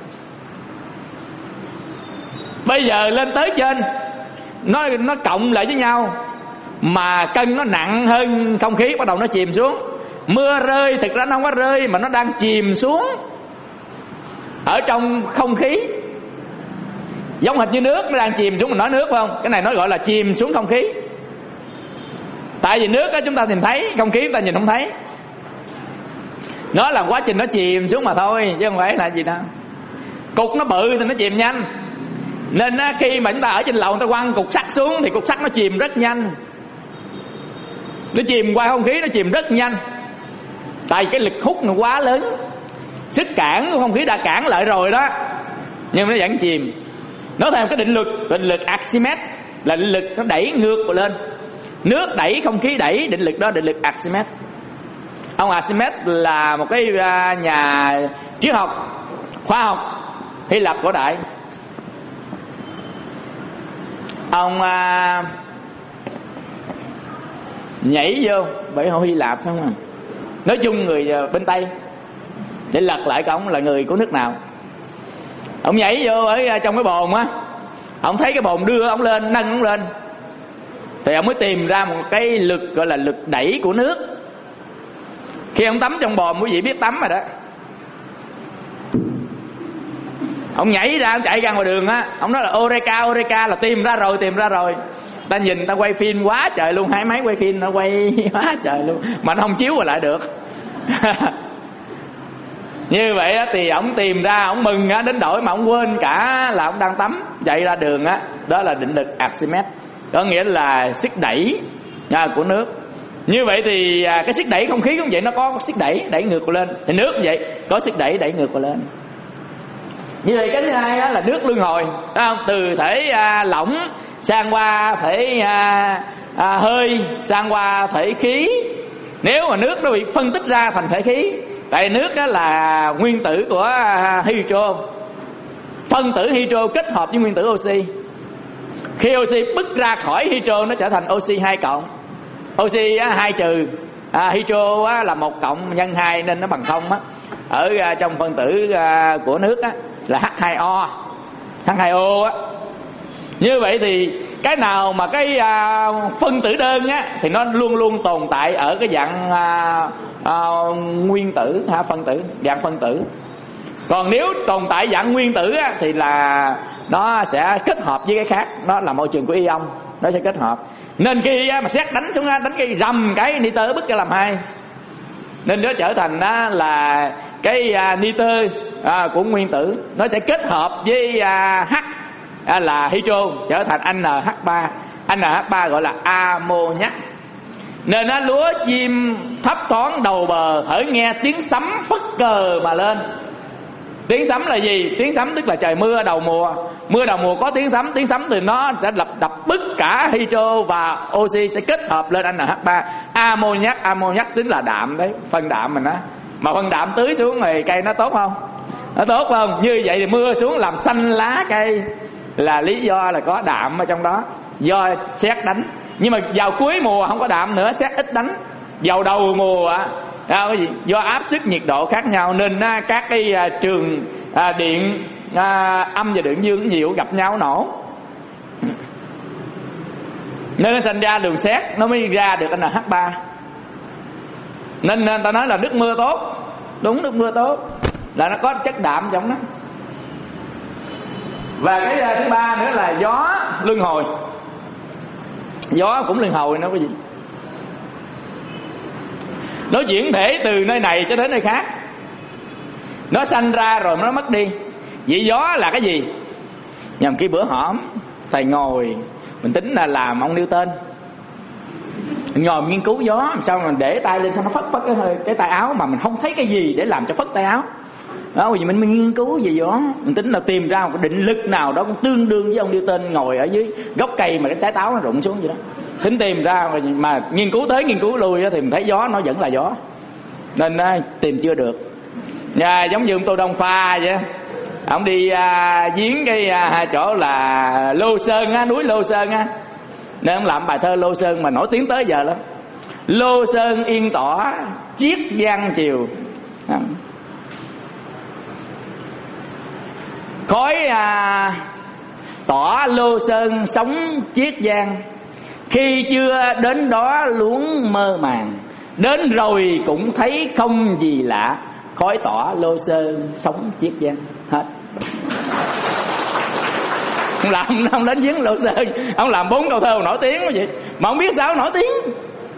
Speaker 3: Bây giờ lên tới trên, nó cộng lại với nhau mà cân nó nặng hơn không khí, bắt đầu nó chìm xuống. Mưa rơi thực ra nó không có rơi mà nó đang chìm xuống ở trong không khí. Giống hệt như nước nó đang chìm xuống, mình nói nước phải không? Cái này nó gọi là chìm xuống không khí. Tại vì nước đó chúng ta nhìn thấy, không khí chúng ta nhìn không thấy. Nó là quá trình nó chìm xuống mà thôi, chứ không phải là gì đâu. Cục nó bự thì nó chìm nhanh. Nên khi mà chúng ta ở trên lầu, người ta quăng cục sắt xuống thì cục sắt nó chìm rất nhanh. Nó chìm qua không khí, nó chìm rất nhanh. Tại vì cái lực hút nó quá lớn. Sức cản của không khí đã cản lại rồi đó, nhưng nó vẫn chìm. Nó theo cái định lực Archimedes, là định lực nó đẩy ngược lên. Nước đẩy, không khí đẩy, định lực đó định lực Archimedes. Ông Archimedes là một cái nhà triết học, khoa học Hy Lạp cổ đại. Ông nhảy vô bởi họ Hy Lạp không à. Nói chung người bên Tây, để lật lại coi ông là người của nước nào. Ông nhảy vô ở trong cái bồn á, ông thấy cái bồn đưa ông lên, nâng ông lên, thì ông mới tìm ra một cái lực gọi là lực đẩy của nước. Khi ông tắm trong bồn, quý vị biết tắm rồi đó, ông nhảy ra, ông chạy ra ngoài đường á, ông nói là Eureka là tìm ra rồi. Ta nhìn, ta quay phim quá trời luôn, hai máy quay phim nó quay quá trời luôn mà nó không chiếu rồi lại được. Như vậy á, thì ông tìm ra, ông mừng á, đến đổi mà ông quên cả là ông đang tắm, chạy ra đường á. Đó là định lực Archimedes, có nghĩa là sức đẩy của nước. Như vậy thì cái sức đẩy không khí cũng vậy, nó có sức đẩy ngược lên. Thì nước cũng vậy, có sức đẩy ngược lên. Như vậy cái thứ hai đó là nước luân hồi, thấy không? Từ thể lỏng sang qua thể hơi, sang qua thể khí. Nếu mà nước nó bị phân tích ra thành thể khí, tại nước đó là nguyên tử của hydro, phân tử hydro kết hợp với nguyên tử oxy. Khi oxy bứt ra khỏi hydro, nó trở thành oxy 2 cộng, oxy 2 trừ, hydro là 1 cộng nhân 2 nên nó bằng 0 á. Ở trong phân tử của nước á là H2O, H2O á. Như vậy thì cái nào mà cái phân tử đơn á thì nó luôn luôn tồn tại ở cái dạng nguyên tử, phân tử, dạng phân tử. Còn nếu tồn tại dạng nguyên tử á, thì là nó sẽ kết hợp với cái khác, đó là môi trường của ion, nó sẽ kết hợp. Nên khi mà sét đánh xuống, đánh cái rầm cái nitơ bứt ra làm 2, nên nó trở thành đó là cái nitơ của nguyên tử nó sẽ kết hợp với H là hydro trở thành NH3. NH3 gọi là ammoniac. Nên nó lúa chim thấp thoáng đầu bờ, hỡi nghe tiếng sấm phất cờ mà lên. Tiếng sấm là gì? Tiếng sấm tức là trời mưa đầu mùa. Mưa đầu mùa có tiếng sấm thì nó sẽ đập tất cả hydro và oxy sẽ kết hợp lên NH3. Ammoniac chính là đạm đấy, phân đạm mình đó. Mà phân đạm tưới xuống thì cây nó tốt không? Nó tốt không? Như vậy thì mưa xuống làm xanh lá cây là lý do là có đạm ở trong đó, do sét đánh. Nhưng mà vào cuối mùa không có đạm nữa, sét ít đánh. Vào đầu mùa do áp suất nhiệt độ khác nhau nên các cái trường điện âm và điện dương nhiều gặp nhau nổ, nên nó sinh ra đường sét, nó mới ra được NH3. Nên ta nói là nước mưa tốt. Đúng, nước mưa tốt là nó có chất đạm trong đó. Và cái thứ ba nữa là gió luân hồi. Gió cũng luân hồi nó có gì? Nó chuyển thể từ nơi này cho đến nơi khác. Nó sanh ra rồi nó mất đi. Vậy gió là cái gì? Nhằm cái bữa hổm thầy ngồi mình tính là làm ông Newton, mình ngồi mình nghiên cứu gió làm sao mình để tay lên sao nó phất cái tay áo mà mình không thấy cái gì để làm cho phất tay áo đó. Vì mình nghiên cứu về gió, mình tính là tìm ra một cái định lực nào đó cũng tương đương với ông Newton ngồi ở dưới gốc cây mà cái trái táo nó rụng xuống vậy đó. Tính tìm ra mà nghiên cứu tới nghiên cứu lui thì mình thấy gió nó vẫn là gió, nên tìm chưa được. Giống như ông Tô Đông Pha vậy, ông đi viếng cái chỗ là Lô Sơn á, núi Lô Sơn á, nên ông làm bài thơ Lô Sơn mà nổi tiếng tới giờ lắm. Lô Sơn yên tỏa chiết giang chiều, khói tỏa Lô Sơn sống chiết giang, khi chưa đến đó luống mơ màng, đến rồi cũng thấy không gì lạ, khói tỏa Lô Sơn sống chiết giang. Hết. Ông không đến viếng Lô Sơn, ông làm 4 câu thơ nổi tiếng quá vậy mà không biết sao nổi tiếng.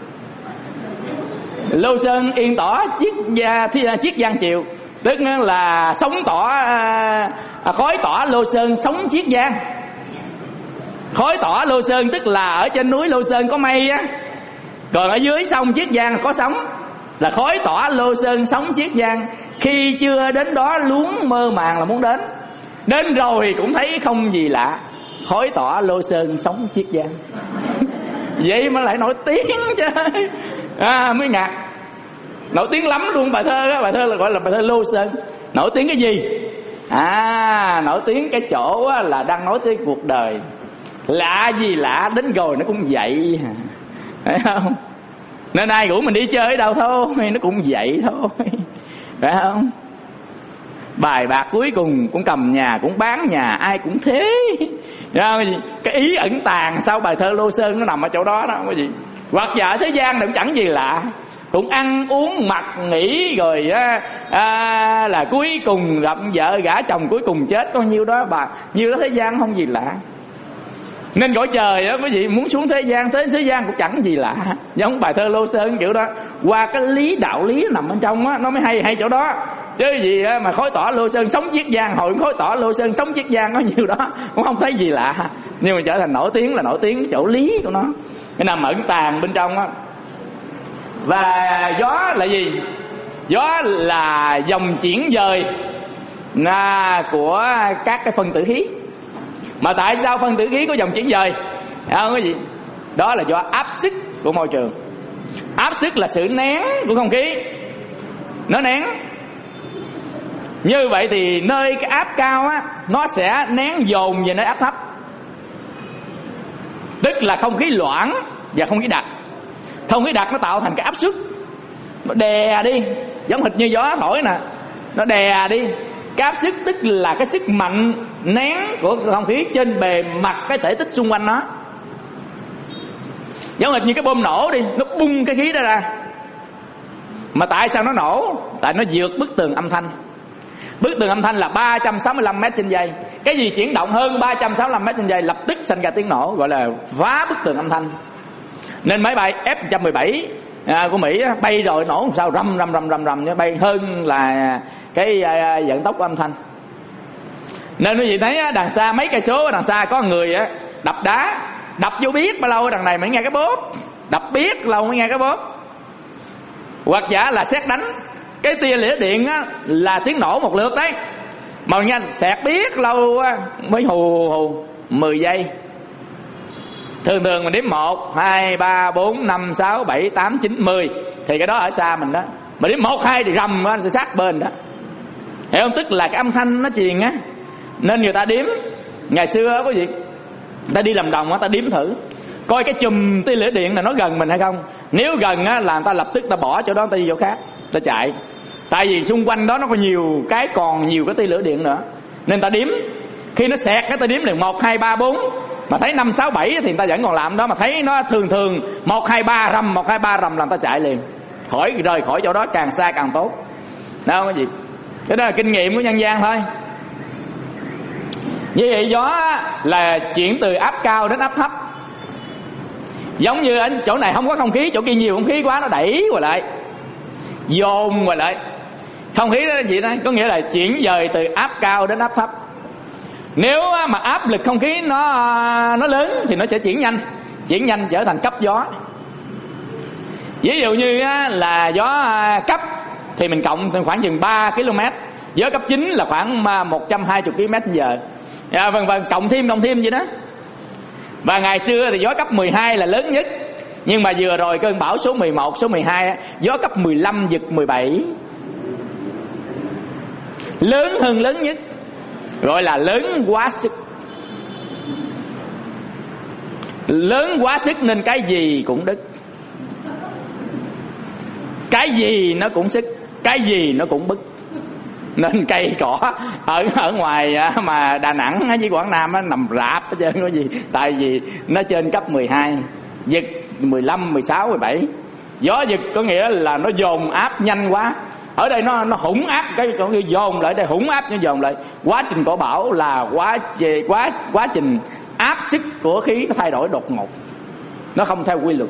Speaker 3: Lô Sơn yên tỏa chiết giang chiều, tức là sống tỏa khói tỏa Lô Sơn sống chiết giang. Khói tỏa Lô Sơn tức là ở trên núi Lô Sơn có mây á, còn ở dưới sông Chiết Giang có sóng, là khói tỏa Lô Sơn sống Chiết Giang, khi chưa đến đó luống mơ màng là muốn đến, đến rồi cũng thấy không gì lạ, khói tỏa Lô Sơn sống Chiết Giang. Vậy mà lại nổi tiếng chứ, mới ngạc. Nổi tiếng lắm luôn bài thơ đó. Bài thơ là gọi là bài thơ Lô Sơn. Nổi tiếng cái gì? Nổi tiếng cái chỗ là đang nói tới cuộc đời. Lạ gì lạ, đến rồi nó cũng vậy, phải không? Nên ai rủ mình đi chơi ở đâu thôi nó cũng vậy thôi, phải không? Bài bạc cuối cùng cũng cầm nhà, cũng bán nhà, ai cũng thế. Cái ý ẩn tàng sau bài thơ Lô Sơn nó nằm ở chỗ đó đó, không có gì. Hoặc giờ thế gian cũng chẳng gì lạ, cũng ăn uống mặc nghỉ rồi là cuối cùng gặp vợ gả chồng cuối cùng chết, có nhiêu đó bà, nhiêu đó thế gian không gì lạ. Nên cõi trời đó quý vị muốn xuống thế gian, tới thế gian cũng chẳng gì lạ. Giống bài thơ Lô Sơn kiểu đó, qua cái lý đạo lý nằm bên trong á, nó mới hay chỗ đó. Chứ gì mà khói tỏa Lô Sơn sống Chiết Giang, hồi khói tỏa Lô Sơn sống Chiết Giang có nhiều đó, cũng không thấy gì lạ. Nhưng mà trở thành nổi tiếng là nổi tiếng chỗ lý của nó, cái nằm ẩn tàng bên trong á. Và gió là gì? Gió là dòng chuyển dời của các cái phân tử khí. Mà tại sao phân tử khí có dòng chuyển dời? Không có gì. Đó là do áp suất của môi trường. Áp suất là sự nén của không khí, nó nén. Như vậy thì nơi cái áp cao á, nó sẽ nén dồn về nơi áp thấp, tức là không khí loãng và không khí đặc. Không khí đặc nó tạo thành cái áp suất, nó đè đi, giống hệt như gió thổi nè, nó đè đi. Cái áp suất tức là cái sức mạnh nén của không khí trên bề mặt cái thể tích xung quanh nó. Giống hệt như cái bom nổ đi, nó bung cái khí đó ra. Mà tại sao nó nổ? Tại nó vượt bức tường âm thanh. Bức tường âm thanh là 365 m trên giây. Cái gì chuyển động hơn 365 m trên giây lập tức sinh ra tiếng nổ, gọi là phá bức tường âm thanh. Nên máy bay F-117 của Mỹ á, bay rồi nổ làm sao rầm rầm rầm rầm rầm nhá, bay hơn là cái vận tốc của âm thanh. Nên quý vị thấy á, đằng xa mấy cây số đằng xa có người á đập đá, đập vô biết bao lâu đằng này mới nghe cái bóp, đập biết lâu mới nghe cái bóp. Hoặc giả là sét đánh, cái tia lửa điện á là tiếng nổ một lượt đấy, mà nhanh sẹt biết lâu á mới hù hù 10 giây. Thường thường mình đếm 1, 2, 3, 4, 5, 6, 7, 8, 9, 10 thì cái đó ở xa mình đó. Mà đếm 1, 2 thì rầm nó sẽ sát bên đó, hiểu không? Tức là cái âm thanh nó truyền á. Nên người ta đếm ngày xưa á quý vị, người ta đi làm đồng á, ta đếm thử coi cái chùm tia lửa điện là nó gần mình hay không. Nếu gần á là người ta lập tức ta bỏ chỗ đó, ta đi chỗ khác, ta chạy. Tại vì xung quanh đó nó có nhiều cái, còn nhiều cái tia lửa điện nữa, nên ta đếm. Khi nó xẹt cái ta đếm liền 1, 2, 3, 4. Mà thấy 5, 6, 7 thì người ta vẫn còn làm đó. Mà thấy nó thường thường 1, 2, 3 rầm, 1, 2, 3 rầm là người ta chạy liền, rời khỏi chỗ đó càng xa càng tốt. Đâu không cái gì. Cái đó là kinh nghiệm của nhân gian thôi. Như vậy gió là chuyển từ áp cao đến áp thấp. Giống như ở chỗ này không có không khí, chỗ kia nhiều không khí quá, nó đẩy qua lại, dồn qua lại. Không khí đó là gì đó? Có nghĩa là chuyển dời từ áp cao đến áp thấp. Nếu mà áp lực không khí nó lớn thì nó sẽ chuyển nhanh trở thành cấp gió. Ví dụ như là gió cấp thì mình cộng khoảng chừng 3 km, gió cấp 9 là khoảng 120 km/h, vân vân, cộng thêm vậy đó. Và ngày xưa thì gió cấp 12 là lớn nhất, nhưng mà vừa rồi cơn bão số 11, số 12 gió cấp 15 giật 17, lớn hơn lớn nhất, gọi là lớn quá sức. Lớn quá sức nên cái gì cũng đứt, cái gì nó cũng sức, cái gì nó cũng bứt. Nên cây cỏ ở ngoài mà Đà Nẵng với Quảng Nam nằm rạp hết trơn, có gì. Tại vì nó trên cấp 12, giật 15, 16, 17. Gió giật có nghĩa là nó dồn áp nhanh quá. Ở đây nó hủng áp, cái dồn lại đây, hủng áp nó dồn lại. Quá trình của bão là quá trình áp sức của khí nó thay đổi đột ngột, nó không theo quy luật.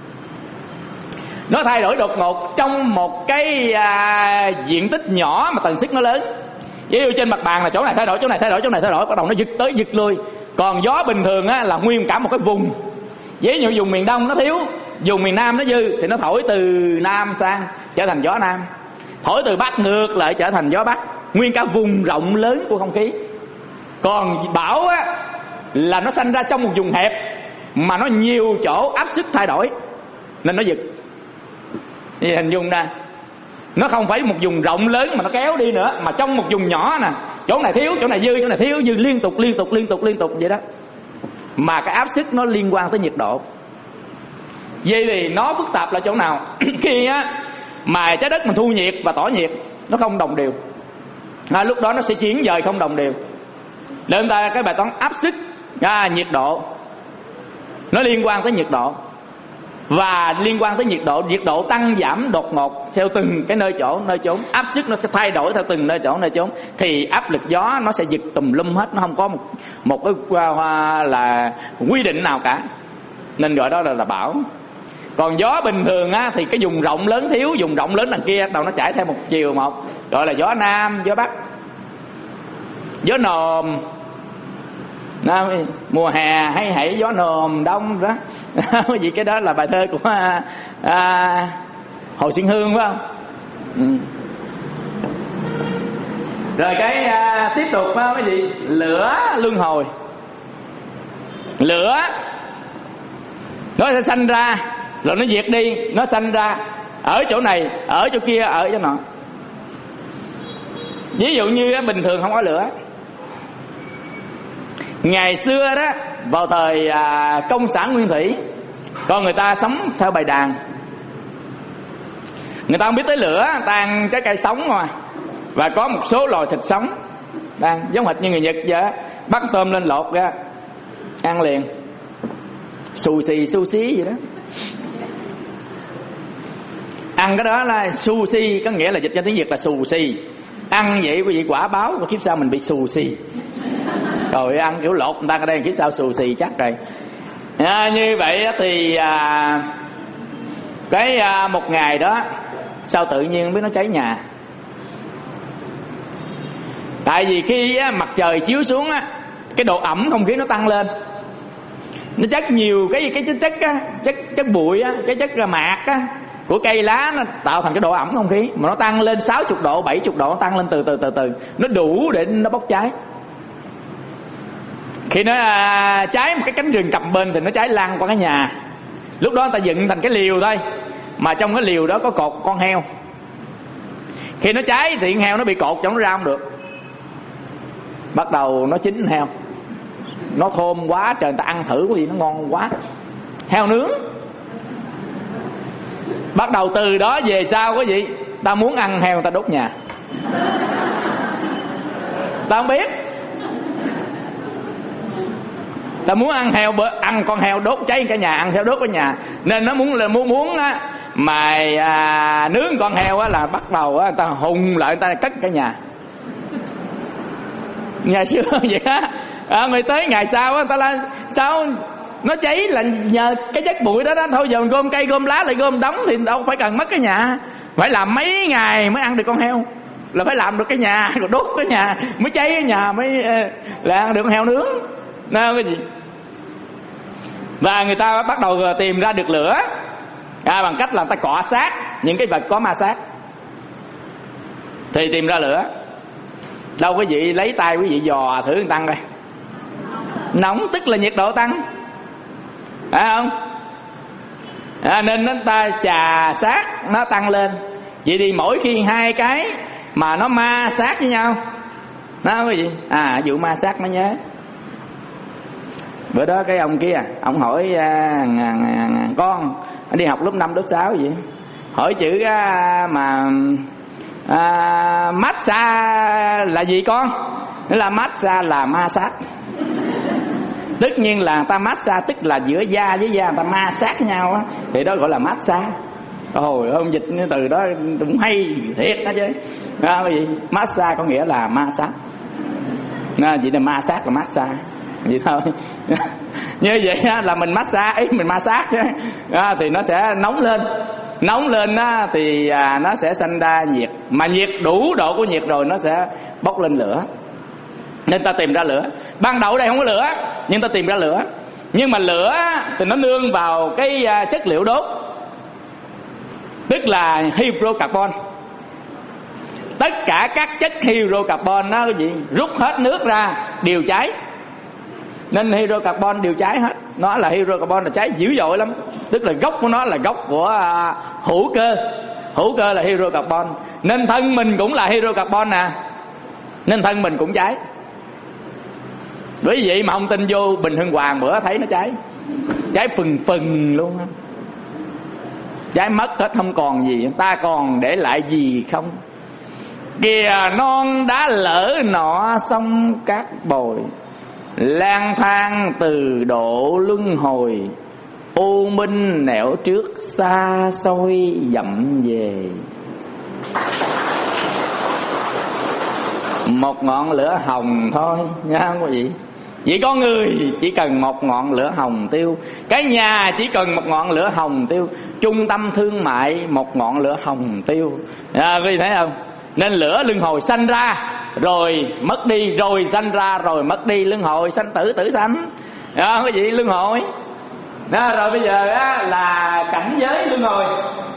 Speaker 3: Nó thay đổi đột ngột trong một cái diện tích nhỏ mà tần suất nó lớn. Ví dụ trên mặt bàn là chỗ này thay đổi, chỗ này thay đổi, chỗ này thay đổi, bắt đầu nó giật tới giật lui. Còn gió bình thường á là nguyên cả một cái vùng. Ví dụ vùng miền Đông nó thiếu, vùng miền Nam nó dư thì nó thổi từ Nam sang trở thành gió Nam, thổi từ Bắc ngược lại trở thành gió Bắc, nguyên cả vùng rộng lớn của không khí. Còn bão á là nó sanh ra trong một vùng hẹp mà nó nhiều chỗ áp suất thay đổi nên nó giật. Thì hình dung ra, nó không phải một vùng rộng lớn mà nó kéo đi nữa, mà trong một vùng nhỏ nè, chỗ này thiếu, chỗ này dư, chỗ này thiếu, dư liên tục vậy đó. Mà cái áp suất nó liên quan tới nhiệt độ. Vậy thì nó phức tạp là chỗ nào? Khi á mà trái đất mình thu nhiệt và tỏ nhiệt nó không đồng đều, lúc đó nó sẽ chuyển dời không đồng đều. Nên ta cái bài toán áp suất nhiệt độ nó liên quan tới nhiệt độ. Và liên quan tới nhiệt độ tăng giảm đột ngột theo từng cái nơi chốn, áp suất nó sẽ thay đổi theo từng nơi chốn, thì áp lực gió nó sẽ giật tùm lum hết, nó không có một cái là quy định nào cả, nên gọi đó là bão. Còn gió bình thường á thì cái vùng rộng lớn thiếu, vùng rộng lớn đằng kia đầu nó chảy theo một chiều một, gọi là gió Nam, gió Bắc, gió nồm. Mùa hè hay hãy gió nồm đông đó. Vì cái đó là bài thơ của Hồ Xuân Hương phải không? Rồi cái tiếp tục cái gì? Lửa luân hồi. Lửa nó sẽ sanh ra rồi nó diệt đi, nó sanh ra ở chỗ này, ở chỗ kia, ở chỗ nọ. Ví dụ như bình thường không có lửa. Ngày xưa đó, vào thời công sản nguyên thủy, con người ta sống theo bài đàn. Người ta không biết tới lửa, người ta ăn trái cây sống mà. Và có một số loài thịt sống, đang giống hệt như người Nhật vậy, bắt tôm lên lột ra ăn liền, xù xí vậy đó. Ăn cái đó là sushi, có nghĩa là dịch ra tiếng Việt là xù xì. Ăn vậy quý vị quả báo, và kiếp sau mình bị xù xì. Rồi ăn kiểu lột người ta ở đây kiếp sau xù xì chắc rồi. Như vậy thì Cái một ngày đó sao tự nhiên biết nó cháy nhà. Tại vì khi mặt trời chiếu xuống á, cái độ ẩm không khí nó tăng lên, nó chất nhiều cái chất bụi á, cái chất mạc á của cây lá, nó tạo thành cái độ ẩm không khí mà nó tăng lên 60 độ 70 độ, nó tăng lên từ từ nó đủ để nó bốc cháy. Khi nó cháy một cái cánh rừng cặp bên thì nó cháy lan qua cái nhà. Lúc đó người ta dựng thành cái liều thôi, mà trong cái liều đó có cột con heo. Khi nó cháy thì con heo nó bị cột cho nó ra không được. Bắt đầu nó chín heo, nó thơm quá trời, người ta ăn thử cái gì nó ngon quá, heo nướng. Bắt đầu từ đó về sau cái gì, ta muốn ăn heo ta đốt nhà. Ta không biết, ta muốn ăn heo, ăn con heo đốt cháy cả nhà, ăn heo đốt cả nhà. Nên nó muốn á, mà nướng con heo á là bắt đầu á, người ta hùng lại, người ta cất cả nhà. Ngày xưa vậy á, mới tới ngày sau á, ta là sao nó cháy là nhờ cái chất bụi đó đó. Thôi giờ mình gom cây gom lá lại gom đóng thì đâu phải cần mất cái nhà. Phải làm mấy ngày mới ăn được con heo, là phải làm được cái nhà, rồi đốt cái nhà mới cháy cái nhà, mới là ăn được con heo nướng. Nó cái gì. Và người ta bắt đầu tìm ra được lửa bằng cách là người ta cọ sát những cái vật có ma sát thì tìm ra lửa. Đâu quý vị lấy tay quý vị dò thử người tăng coi. Nóng tức là nhiệt độ tăng, phải không? Nên nó ta chà sát nó tăng lên. Vậy thì mỗi khi hai cái mà nó ma sát với nhau, nó cái gì? Vụ ma sát mới nhớ. Bữa đó cái ông kia, ông hỏi con đi học lớp 5 lớp 6 vậy, hỏi chữ mà massage là gì con? Nó là massage là ma sát. Tất nhiên là người ta massage tức là giữa da với da người ta ma sát nhau á, thì đó gọi là massage. Ôi ông dịch cái từ đó cũng hay thiệt đó chứ. Cái gì? Massage có nghĩa là ma sát. Chỉ là ma sát là massage vậy thôi. Như vậy là mình massage, mình ma sát thì nó sẽ nóng lên thì nó sẽ sinh ra nhiệt, mà nhiệt đủ độ của nhiệt rồi nó sẽ bốc lên lửa. Nên ta tìm ra lửa. Ban đầu đây không có lửa, nhưng ta tìm ra lửa. Nhưng mà lửa thì nó nương vào cái chất liệu đốt, tức là hydrocarbon. Tất cả các chất hydrocarbon nó cái gì rút hết nước ra đều cháy. Nên hydrocarbon đều cháy hết. Nó là hydrocarbon là cháy dữ dội lắm. Tức là gốc của nó là gốc của hữu cơ. Hữu cơ là hydrocarbon. Nên thân mình cũng là hydrocarbon nè. Nên thân mình cũng cháy. Bởi vậy mà ông tin vô bình hương hoàng bữa thấy nó cháy. Cháy phừng luôn. Cháy mất hết không còn gì. Ta còn để lại gì không? Kìa non đá lỡ nọ sông cát bồi, lang thang từ độ luân hồi, u minh nẻo trước xa xôi dặm về. Một ngọn lửa hồng thôi nha, không có gì. Vậy con người chỉ cần một ngọn lửa hồng tiêu, cái nhà chỉ cần một ngọn lửa hồng tiêu, trung tâm thương mại một ngọn lửa hồng tiêu. Quý vị thấy không? Nên lửa luân hồi sanh ra rồi mất đi, rồi sanh ra rồi mất đi, luân hồi sanh tử, tử sanh. Cái gì luân hồi đó. Rồi bây giờ là cảnh giới luân hồi.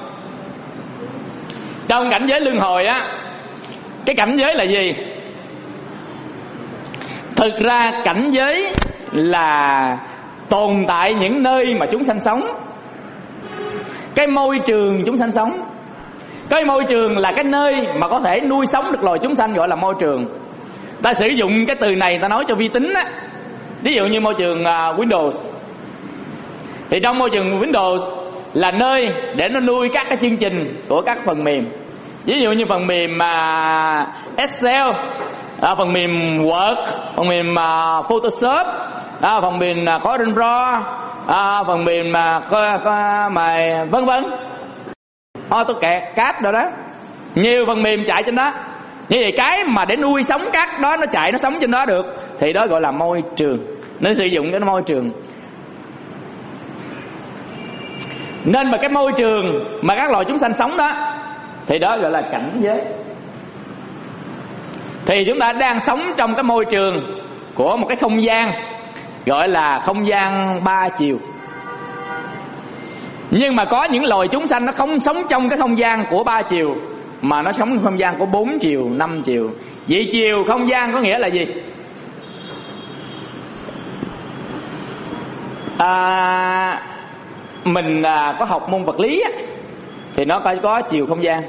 Speaker 3: Trong cảnh giới luân hồi cái cảnh giới là gì? Thực ra cảnh giới là tồn tại những nơi mà chúng sanh sống, cái môi trường chúng sanh sống. Cái môi trường là cái nơi mà có thể nuôi sống được loài chúng sanh, gọi là môi trường. Ta sử dụng cái từ này ta nói cho vi tính á. Ví dụ như môi trường Windows, thì trong môi trường Windows là nơi để nó nuôi các cái chương trình của các phần mềm. Ví dụ như phần mềm Excel, phần mềm Word, phần mềm Photoshop, phần mềm Corel Draw, phần mềm vân vân, AutoCAD rồi đó. Nhiều phần mềm chạy trên đó. Như vậy cái mà để nuôi sống các đó nó chạy, nó sống trên đó được, thì đó gọi là môi trường. Nên sử dụng cái môi trường. Nên mà cái môi trường mà các loài chúng sanh sống đó thì đó gọi là cảnh giới. Thì chúng ta đang sống trong cái môi trường của một cái không gian gọi là không gian 3 chiều. Nhưng mà có những loài chúng sanh nó không sống trong cái không gian của 3 chiều, mà nó sống trong không gian của 4 chiều, 5 chiều. Vậy chiều không gian có nghĩa là gì? Mình có học môn vật lý á, thì nó phải có chiều không gian.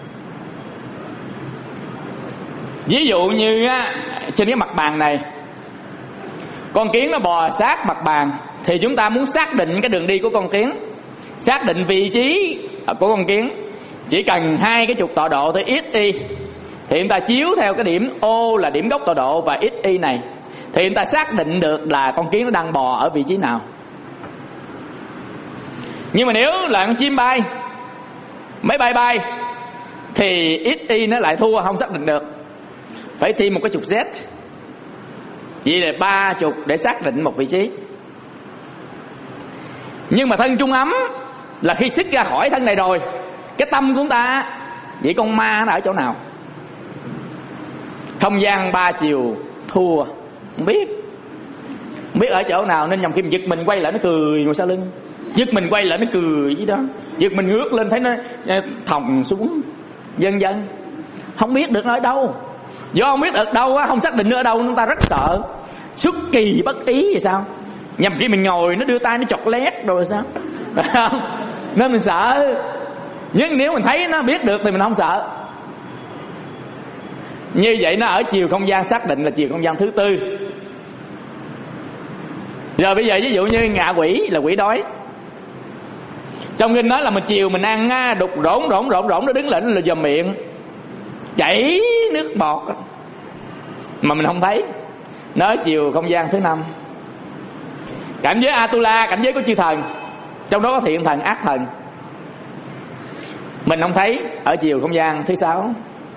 Speaker 3: Ví dụ như trên cái mặt bàn này, con kiến nó bò sát mặt bàn, thì chúng ta muốn xác định cái đường đi của con kiến, xác định vị trí của con kiến, chỉ cần 2 cái trục tọa độ tới XY. Thì chúng ta chiếu theo cái điểm O là điểm gốc tọa độ và XY này, thì chúng ta xác định được là con kiến nó đang bò ở vị trí nào. Nhưng mà nếu là con chim bay, máy bay bay, thì XY nó lại thua, không xác định được, phải thêm một cái trục Z. Vậy là 3 trục để xác định một vị trí. Nhưng mà thân trung ấm là khi xích ra khỏi thân này rồi, cái tâm của chúng ta, vậy con ma nó ở chỗ nào? Không gian 3 chiều thua, không biết ở chỗ nào. Nên nhầm khi mình giật mình quay lại nó cười ngồi sau lưng, giật mình quay lại nó cười gì đó, giật mình ngước lên thấy nó thòng xuống, vân vân. Không biết được nó ở đâu. Do không biết được đâu á, không xác định nó ở đâu, chúng ta rất sợ, xuất kỳ bất ý thì sao? Nhầm khi mình ngồi nó đưa tay nó chọt lét rồi sao? Nên mình sợ. Nhưng nếu mình thấy nó biết được thì mình không sợ. Như vậy nó ở chiều không gian xác định là chiều không gian thứ 4. Giờ bây giờ ví dụ như ngạ quỷ là quỷ đói. Trong kinh nói là mình chiều mình ăn đục rỗn nó đứng lên là dòm miệng chảy nước bọt mà mình không thấy. Nó ở chiều không gian thứ 5. Cảnh giới Atula, cảnh giới của chư thần, trong đó có thiện thần, ác thần, mình không thấy, ở chiều không gian thứ 6.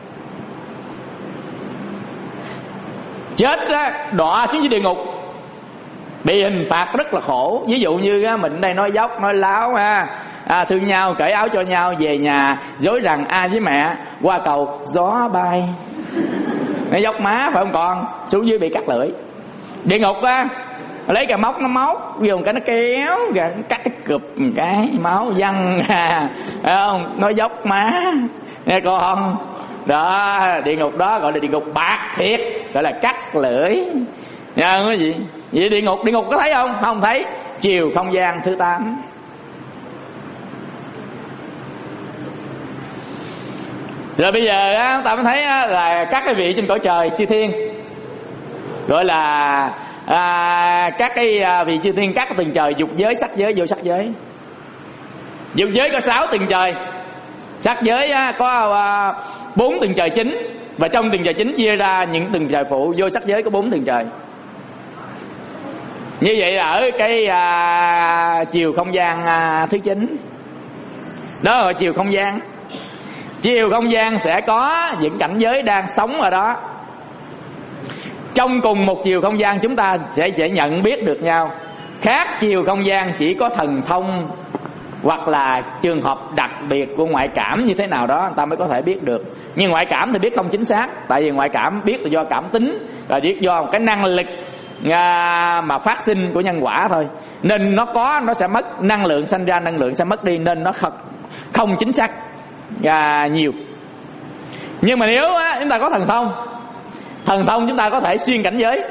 Speaker 3: Chết đọa xuống dưới địa ngục, bị hình phạt rất là khổ. Ví dụ như mình đây nói dốc, nói láo thương nhau, cởi áo cho nhau, về nhà dối rằng với mẹ, qua cầu gió bay, nó dốc má phải không con, xuống dưới bị cắt lưỡi. Địa ngục lấy cái móc nó móc, dùng cái nó kéo, cắt cái cụp cái máu văng phải không? Nó dốc má nghe con. Đó, địa ngục đó gọi là địa ngục bạc thiệt, gọi là cắt lưỡi. Nha, cái gì? Vậy địa ngục có thấy không? Không thấy. Chiều không gian thứ 8. Rồi bây giờ ta mới thấy là các cái vị trên cõi trời chư thiên, gọi là các cái vị chư thiên, các tầng trời, dục giới, sắc giới, vô sắc giới. Dục giới có 6 tầng trời, sắc giới có 4 tầng trời chính, và trong tầng trời chính chia ra những tầng trời phụ. Vô sắc giới có 4 tầng trời. Như vậy là ở cái chiều không gian thứ 9. Đó là chiều không gian. Chiều không gian sẽ có những cảnh giới đang sống ở đó. Trong cùng một chiều không gian chúng ta sẽ nhận biết được nhau. Khác chiều không gian chỉ có thần thông hoặc là trường hợp đặc biệt của ngoại cảm như thế nào đó người ta mới có thể biết được. Nhưng ngoại cảm thì biết không chính xác, tại vì ngoại cảm biết là do cảm tính, và biết do một cái năng lực mà phát sinh của nhân quả thôi. Nên nó sẽ mất năng lượng, sanh ra năng lượng sẽ mất đi, nên nó không chính xác nhiều. Nhưng mà nếu chúng ta có thần thông chúng ta có thể xuyên cảnh giới,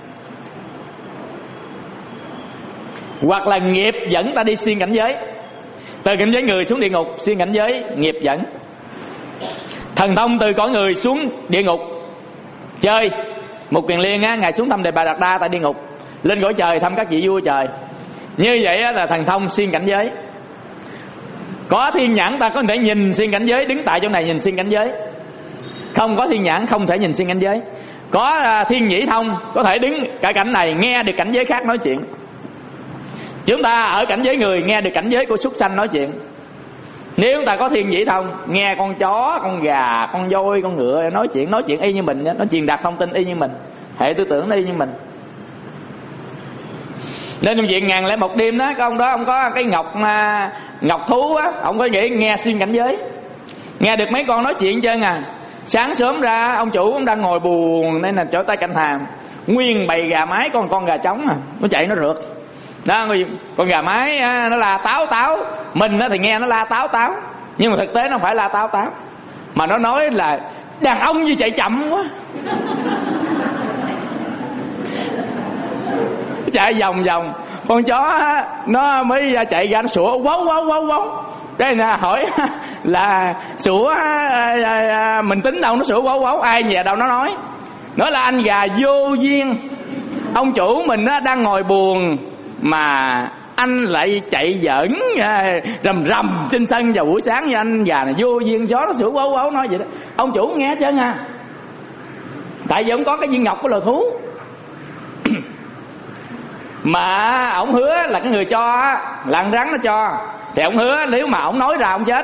Speaker 3: hoặc là nghiệp dẫn ta đi xuyên cảnh giới. Từ cảnh giới người xuống địa ngục, xuyên cảnh giới nghiệp dẫn. Thần thông từ cõi người xuống địa ngục chơi. Một Kiền Liên ngài xuống thăm Đề Bà Đạt Đa tại địa ngục, lên cõi trời thăm các vị vua trời. Như vậy là thần thông xuyên cảnh giới. Có thiên nhãn ta có thể nhìn xuyên cảnh giới, đứng tại chỗ này nhìn xuyên cảnh giới. Không có thiên nhãn không thể nhìn xuyên cảnh giới. Có thiên nhĩ thông có thể đứng cả cảnh này nghe được cảnh giới khác nói chuyện. Chúng ta ở cảnh giới người nghe được cảnh giới của súc sanh nói chuyện. Nếu chúng ta có thiên nhĩ thông, nghe con chó, con gà, con voi, con ngựa nói chuyện y như mình, nó truyền đạt thông tin y như mình, hệ tư tưởng y như mình. Trên trong viện 1001 đêm đó, cái ông đó ông có cái ngọc thú á, ông có nghĩ nghe xuyên cảnh giới, nghe được mấy con nói chuyện trơn à. Sáng sớm ra ông chủ ông đang ngồi buồn nên là chỗ tay cạnh hàng, nguyên bầy gà mái, con gà trống à, nó chạy nó rượt đó. Con gà mái nó la táo táo, mình thì nghe nó la táo táo, nhưng mà thực tế nó không phải la táo táo, mà nó nói là đàn ông gì chạy chậm quá. Chạy vòng vòng, con chó nó mới chạy ra, nó sủa quấu quấu quấu quấu. Cái này hỏi là sủa mình tính đâu, nó sủa quấu quấu, ai về đâu nó nói là anh gà vô duyên, ông chủ mình đang ngồi buồn mà anh lại chạy giỡn rầm rầm trên sân vào buổi sáng, như anh già này vô duyên, chó nó sủa quấu quấu, nói vậy đó. Ông chủ nghe chứ nha, tại vì ông có cái viên ngọc của loài thú mà ông hứa là cái người cho là con rắn nó cho, thì ông hứa nếu mà ông nói ra ông chết.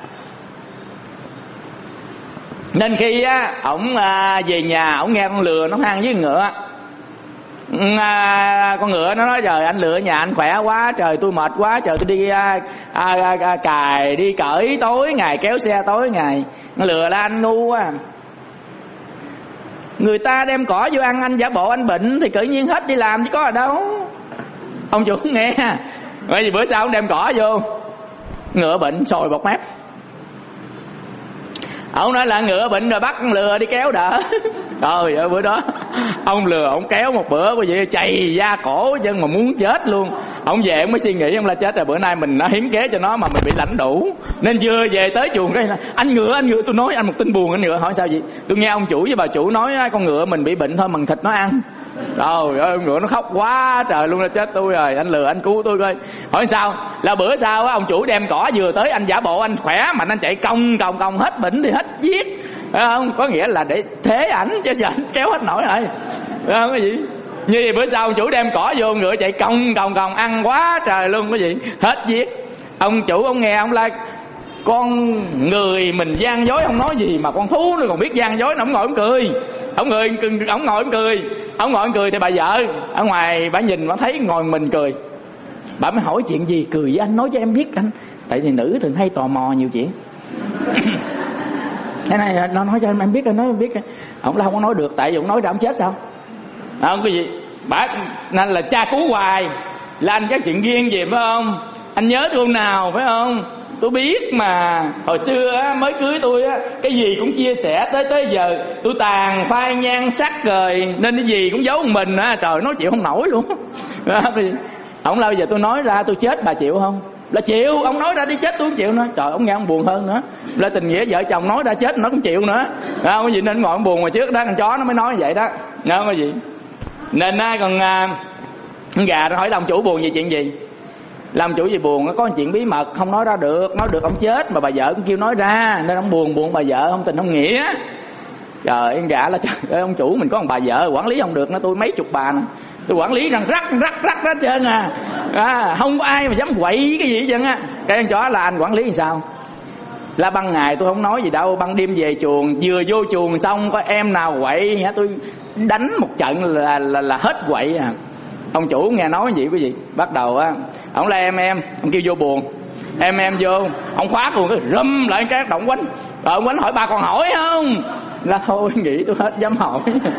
Speaker 3: Nên khi ổng về nhà, ổng nghe con lừa nó than với con ngựa. Con ngựa nó nói trời anh lừa nhà anh khỏe quá, trời tôi mệt quá, trời tôi đi cài đi cởi tối ngày, kéo xe tối ngày. Nó lừa là anh ngu quá, người ta đem cỏ vô ăn, anh giả bộ anh bệnh thì tự nhiên hết đi làm chứ có ở đâu. Ông chủ nghe, bởi vì bữa sau ông đem cỏ vô, ngựa bệnh sồi bọt mép. Ông nói là ngựa bệnh rồi bắt con lừa đi kéo đỡ. Trời ơi bữa đó ông lừa ông kéo một bữa cái gì chày da cổ chân mà muốn chết luôn. Ông về ông mới suy nghĩ, ông là chết rồi, bữa nay mình nó hiến kế cho nó mà mình bị lãnh đủ. Nên vừa về tới chuồng cái anh ngựa tôi nói anh một tin buồn. Anh ngựa hỏi sao vậy? Tôi nghe ông chủ với bà chủ nói con ngựa mình bị bệnh thôi, mần thịt nó ăn. Trời ơi ngựa nó khóc quá trời luôn, là chết tôi rồi, anh lừa anh cứu tôi coi. Hỏi sao? Là bữa sau ông chủ đem cỏ vừa tới, anh giả bộ anh khỏe mạnh, anh chạy cong hết bệnh thì hết giết, không có nghĩa là để thế ảnh chứ giờ anh kéo hết nổi rồi, không cái gì. Như vậy bữa sau ông chủ đem cỏ vô, ngựa chạy cong ăn quá trời luôn, cái gì hết giết. Ông chủ ông nghe ông la con người mình gian dối không nói gì mà con thú nó còn biết gian dối, nó ông ngồi ông cười. Ông ngồi ông cười thì bà vợ ở ngoài bà nhìn bà thấy ngồi mình cười, bà mới hỏi chuyện gì cười với anh, nói cho em biết anh, tại vì nữ thường hay tò mò nhiều chuyện. Thế này nó nói cho em biết, anh nói em biết. Ông là không có nói được, tại vì ông nói ra ông chết sao? Không có gì. Bà nên là cha cứu hoài là anh có chuyện riêng gì phải không? Anh nhớ tôi hôm nào phải không? Tôi biết mà, hồi xưa á, mới cưới tôi á, cái gì cũng chia sẻ, tới giờ tôi tàn phai nhan sắc rồi nên cái gì cũng giấu mình á. Trời, nói chịu không nổi luôn. Ông là bây giờ tôi nói ra tôi chết bà chịu không? Là chịu. Ông nói ra đi chết tôi cũng chịu nữa. Trời, ông nghe ông buồn hơn nữa. Là tình nghĩa vợ chồng nói ra chết nó cũng chịu nữa. Không có gì nên ngồi ông buồn mà trước đó con chó nó mới nói vậy đó. Không có gì. Nên còn con gà nó hỏi ông chủ buồn về chuyện gì. Làm chủ gì buồn, có chuyện bí mật không nói ra được, nói được ông chết mà bà vợ cũng kêu nói ra, nên ông buồn bà vợ không tình không nghĩa. Trời em gã là trời ơi, ông chủ mình có một bà vợ quản lý không được, nó tôi mấy chục bà nè, tôi quản lý rằng rắc hết trơn không có ai mà dám quậy cái gì hết trơn á. Cái con chó là anh quản lý làm sao? Là ban ngày tôi không nói gì đâu, ban đêm về chuồng, vừa vô chuồng xong có em nào quậy hả tôi đánh một trận là hết quậy à. Ông chủ nghe nói gì quý vị, bắt đầu á ông la em ông kêu vô buồn, em vô, ông khóa buồn cái râm lại cái động quánh, rồi ông quánh hỏi bà còn hỏi không? Là thôi nghĩ tôi hết dám hỏi.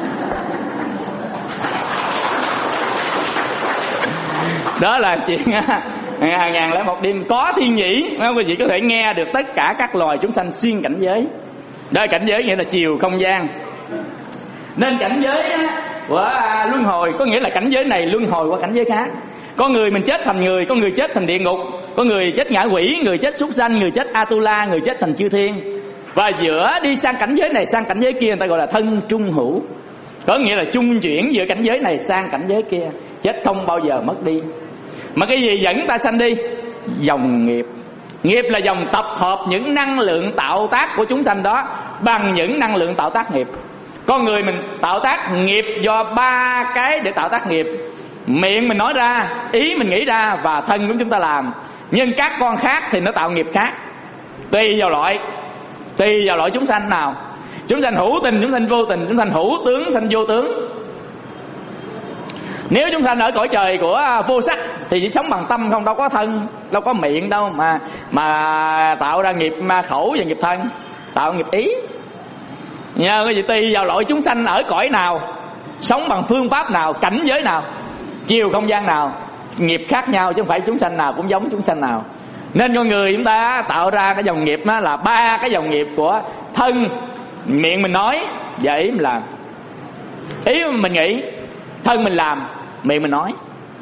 Speaker 3: Đó là chuyện 1001 đêm có thiên nhĩ, quý vị có thể nghe được tất cả các loài chúng sanh xuyên cảnh giới. Đó là cảnh giới nghĩa là chiều không gian. Nên cảnh giới của luân hồi có nghĩa là cảnh giới này luân hồi qua cảnh giới khác. Có người mình chết thành người, có người chết thành địa ngục, có người chết ngạ quỷ, người chết súc sanh, người chết Atula, người chết thành chư thiên. Và giữa đi sang cảnh giới này sang cảnh giới kia người ta gọi là thân trung hữu. Có nghĩa là trung chuyển giữa cảnh giới này sang cảnh giới kia, chết không bao giờ mất đi. Mà cái gì dẫn ta sanh đi? Dòng nghiệp. Nghiệp là dòng tập hợp những năng lượng tạo tác của chúng sanh đó bằng những năng lượng tạo tác nghiệp. Con người mình tạo tác nghiệp do 3 cái để tạo tác nghiệp. Miệng mình nói ra, ý mình nghĩ ra và thân của chúng ta làm. Nhưng các con khác thì nó tạo nghiệp khác. Tùy vào loại chúng sanh nào. Chúng sanh hữu tình, chúng sanh vô tình, chúng sanh hữu tướng, sanh vô tướng. Nếu chúng sanh ở cõi trời của vô sắc thì chỉ sống bằng tâm không, đâu có thân, đâu có miệng đâu mà tạo ra nghiệp khẩu và nghiệp thân, tạo nghiệp ý. Nhờ cái gì tùy vào loại chúng sanh ở cõi nào, sống bằng phương pháp nào, cảnh giới nào, chiều không gian nào, nghiệp khác nhau, chứ không phải chúng sanh nào cũng giống chúng sanh nào. Nên con người chúng ta tạo ra cái dòng nghiệp đó là 3 cái dòng nghiệp của thân, miệng mình nói và ý mình làm. Ý mình nghĩ, thân mình làm, miệng mình nói,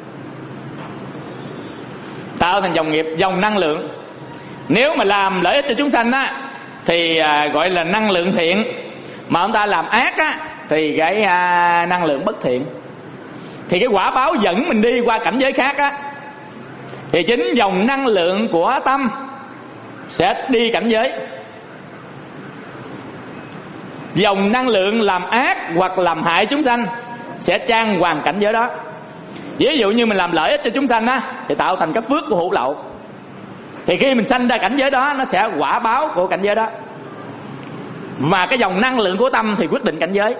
Speaker 3: tạo thành dòng nghiệp, dòng năng lượng. Nếu mà làm lợi ích cho chúng sanh á thì gọi là năng lượng thiện, mà ông ta làm ác á thì cái năng lượng bất thiện. Thì cái quả báo dẫn mình đi qua cảnh giới khác á, thì chính dòng năng lượng của tâm sẽ đi cảnh giới. Dòng năng lượng làm ác hoặc làm hại chúng sanh sẽ trang hoàng cảnh giới đó. Ví dụ như mình làm lợi ích cho chúng sanh á thì tạo thành cái phước của hữu lậu, thì khi mình sanh ra cảnh giới đó, nó sẽ quả báo của cảnh giới đó. Mà cái dòng năng lượng của tâm thì quyết định cảnh giới.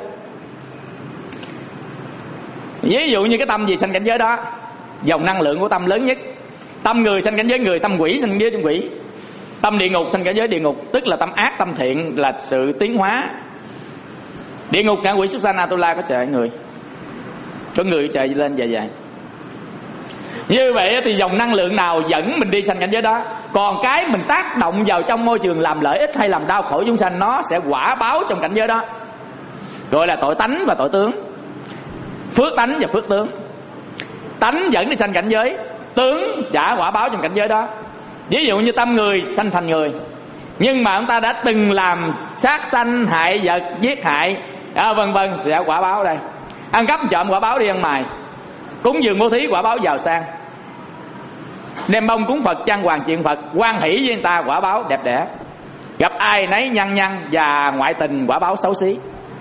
Speaker 3: Ví dụ như cái tâm gì sanh cảnh giới đó, dòng năng lượng của tâm lớn nhất. Tâm người sanh cảnh giới người, tâm quỷ sanh cảnh giới quỷ, tâm địa ngục sanh cảnh giới địa ngục, tức là tâm ác tâm thiện là sự tiến hóa. Địa ngục, ngạ quỷ, súc sanh, Atula có trời người, có người trời lên dài dài. Như vậy thì dòng năng lượng nào dẫn mình đi sanh cảnh giới đó. Còn cái mình tác động vào trong môi trường làm lợi ích hay làm đau khổ chúng sanh, nó sẽ quả báo trong cảnh giới đó, gọi là tội tánh và tội tướng. Phước tánh và phước tướng. Tánh dẫn đi sanh cảnh giới, tướng trả quả báo trong cảnh giới đó. Ví dụ như tâm người sanh thành người, nhưng mà ông ta đã từng làm sát sanh, hại vật, giết hại, vân vân, thì sẽ quả báo đây. Ăn cắp trộm quả báo đi ăn mày, cúng dường bố thí quả báo giàu sang, đem bông cúng Phật trang hoàng chuyện Phật, hoan hỷ với người ta quả báo đẹp đẽ, gặp ai nấy nhăn nhăn, và ngoại tình quả báo xấu xí.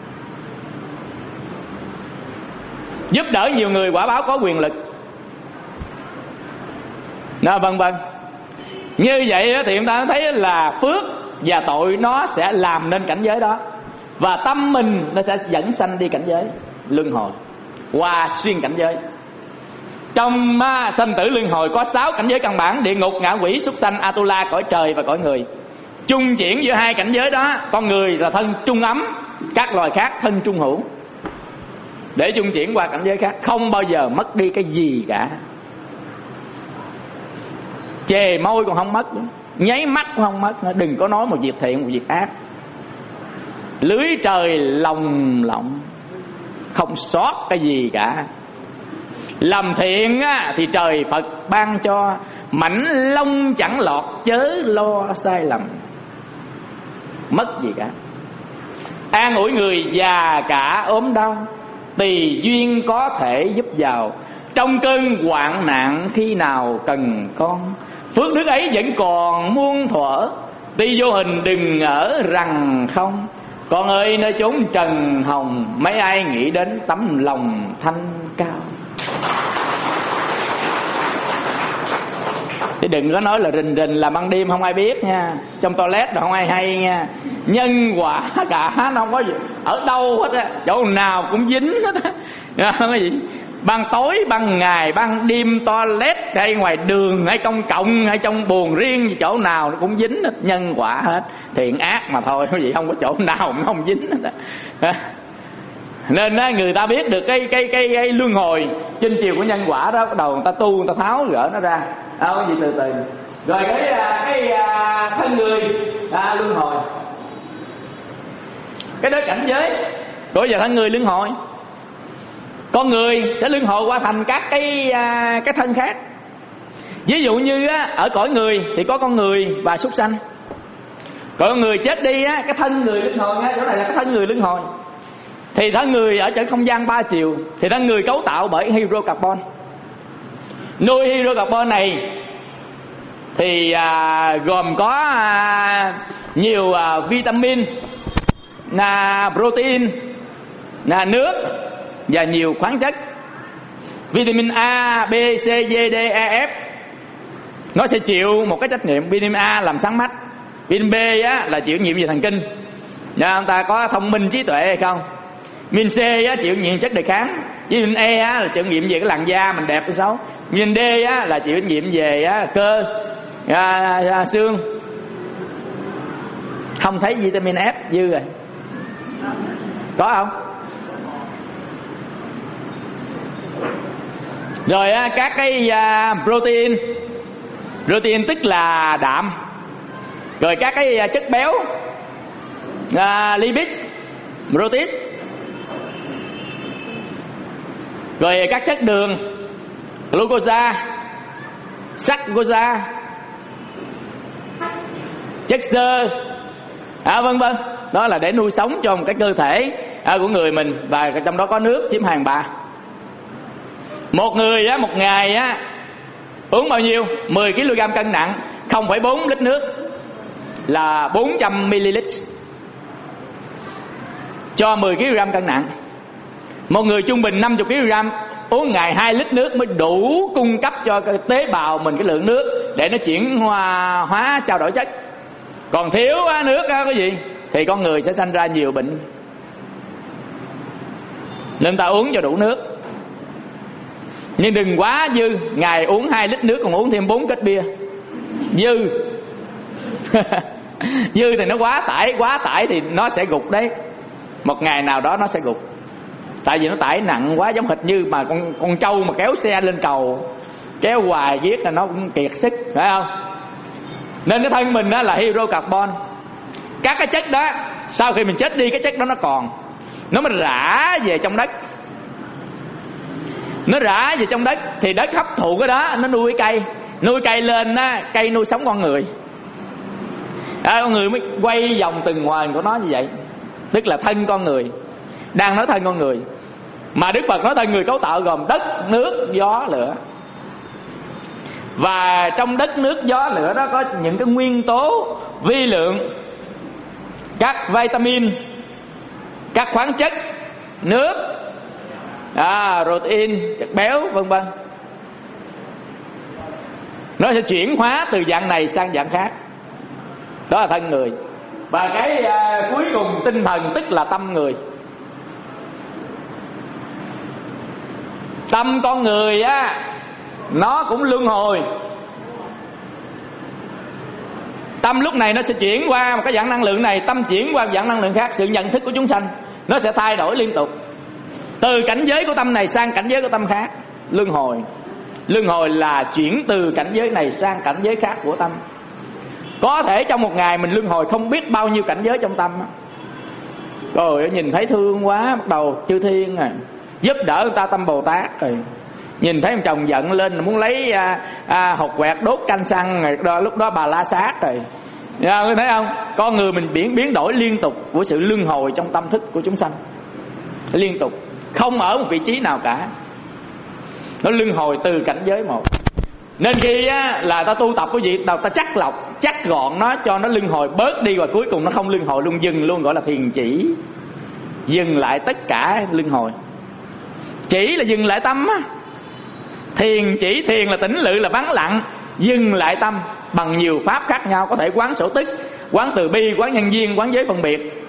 Speaker 3: Giúp đỡ nhiều người quả báo có quyền lực, vân vân. Như vậy thì chúng ta thấy là phước và tội nó sẽ làm nên cảnh giới đó, và tâm mình nó sẽ dẫn sanh đi cảnh giới luân hồi, qua xuyên cảnh giới. Trong sanh tử luân hồi có 6 cảnh giới căn bản: địa ngục, ngạ quỷ, súc sanh, Atula, cõi trời và cõi người. Chung chuyển giữa 2 cảnh giới đó, con người là thân trung ấm, các loài khác thân trung hữu, để chung chuyển qua cảnh giới khác, không bao giờ mất đi cái gì cả. Chề môi còn không mất, nháy mắt cũng không mất. Đừng có nói một việc thiện một việc ác. Lưới trời lồng lộng, không sót cái gì cả. Làm thiện á, thì trời Phật ban cho, mảnh lông chẳng lọt, chớ lo sai lầm. Mất gì cả. An ủi người già cả ốm đau, tùy duyên có thể giúp vào, trong cơn hoạn nạn khi nào cần con. Phước đức ấy vẫn còn muôn thuở, tuy vô hình đừng ngỡ rằng không. Con ơi nơi chốn trần hồng, mấy ai nghĩ đến tấm lòng thanh cao. Chứ đừng có nói là rình rình làm ban đêm không ai biết nha, trong toilet là không ai hay nha. Nhân quả cả nó không có gì ở đâu hết á, chỗ nào cũng dính hết á. Cái gì ban tối, ban ngày, ban đêm, toilet hay ngoài đường hay công cộng hay trong buồng riêng gì, chỗ nào nó cũng dính hết, nhân quả hết, thiện ác mà thôi, cái gì không có chỗ nào mà không dính hết. Nên người ta biết được cái luân hồi trên chiều của nhân quả đó, bắt đầu người ta tu, người ta tháo gỡ nó ra. Cái gì từ từ. Rồi cái thân người luân hồi, cái đó cảnh giới. Rồi giờ thân người luân hồi, con người sẽ luân hồi qua thành các cái thân khác. Ví dụ như ở cõi người thì có con người và súc sanh. Cõi người chết đi cái thân người luân hồi, chỗ này là cái thân người luân hồi. Thì thân người ở trên không gian 3 chiều, thì thân người cấu tạo bởi hydrocarbon. Nuôi hydrocarbon này thì gồm có nhiều vitamin, protein, nước và nhiều khoáng chất. Vitamin A, B, C, D, E, F nó sẽ chịu một cái trách nhiệm. Vitamin A làm sáng mắt, vitamin B là chịu nhiệm về thần kinh, người ta có thông minh trí tuệ hay không. Vitamin C á, chịu nhiệm chất đề kháng. Vitamin E á, là chịu nhiệm về cái làn da mình đẹp hay xấu. Vitamin D á, là chịu nhiệm về cơ, xương. Không thấy vitamin F dư rồi. Có không? Rồi các cái protein. Protein tức là đạm. Rồi các cái chất béo, lipids, protein. Rồi các chất đường, glucose, saccharose, chất xơ, vân vân. Đó là để nuôi sống cho một cái cơ thể của người mình. Và trong đó có nước chiếm hàng 3. Một người một ngày uống bao nhiêu? 10 kg cân nặng, 0,4 lít nước là 400 ml cho 10 kg cân nặng. Một người trung bình 50 kg uống ngày 2 lít nước mới đủ cung cấp cho cái tế bào mình cái lượng nước để nó chuyển hóa trao đổi chất. Còn thiếu nước cái gì thì con người sẽ sanh ra nhiều bệnh. Nên ta uống cho đủ nước, nhưng đừng quá dư. Ngày uống 2 lít nước còn uống thêm 4 kết bia, dư. Dư thì nó quá tải thì nó sẽ gục đấy. Một ngày nào đó nó sẽ gục. Tại vì nó tải nặng quá, giống hệt như mà con trâu mà kéo xe lên cầu, kéo hoài giết là nó cũng kiệt sức, phải không? Nên cái thân mình đó là hydrocarbon. Các cái chất đó sau khi mình chết đi, cái chất đó nó còn, nó mới rã về trong đất. Nó rã về trong đất thì đất hấp thụ cái đó, nó nuôi cây. Nuôi cây lên cây nuôi sống con người. Con người mới quay vòng từng hoàn của nó như vậy. Tức là thân con người. Đang nói thân con người, mà Đức Phật nói thân người cấu tạo gồm đất, nước, gió, lửa. Và trong đất, nước, gió, lửa đó có những cái nguyên tố vi lượng, các vitamin, các khoáng chất, nước, protein, chất béo, vân vân. Nó sẽ chuyển hóa từ dạng này sang dạng khác. Đó là thân người. Và cái cuối cùng tinh thần tức là tâm người. Tâm con người nó cũng luân hồi. Tâm lúc này nó sẽ chuyển qua một cái dạng năng lượng này, tâm chuyển qua một dạng năng lượng khác. Sự nhận thức của chúng sanh nó sẽ thay đổi liên tục, từ cảnh giới của tâm này sang cảnh giới của tâm khác. Luân hồi. Luân hồi là chuyển từ cảnh giới này sang cảnh giới khác của tâm. Có thể trong một ngày mình luân hồi không biết bao nhiêu cảnh giới trong tâm. Rồi nhìn thấy thương quá, bắt đầu chư thiên giúp đỡ người ta, tâm Bồ Tát. Rồi nhìn thấy ông chồng giận lên muốn lấy hột quẹt đốt canh xăng, lúc đó Bà La Sát rồi. Thấy không? Con người mình biến đổi liên tục của sự luân hồi trong tâm thức của chúng sanh, liên tục, không ở một vị trí nào cả. Nó luân hồi từ cảnh giới một. Nên khi là ta tu tập cái gì, ta chắc lọc, chắc gọn nó cho nó luân hồi bớt đi, và cuối cùng nó không luân hồi luôn, dừng luôn, gọi là thiền chỉ. Dừng lại tất cả luân hồi. Chỉ là dừng lại tâm á. Thiền chỉ, thiền là tĩnh lự, là vắng lặng. Dừng lại tâm bằng nhiều pháp khác nhau. Có thể quán sở tức, quán từ bi, quán nhân duyên, quán giới phân biệt,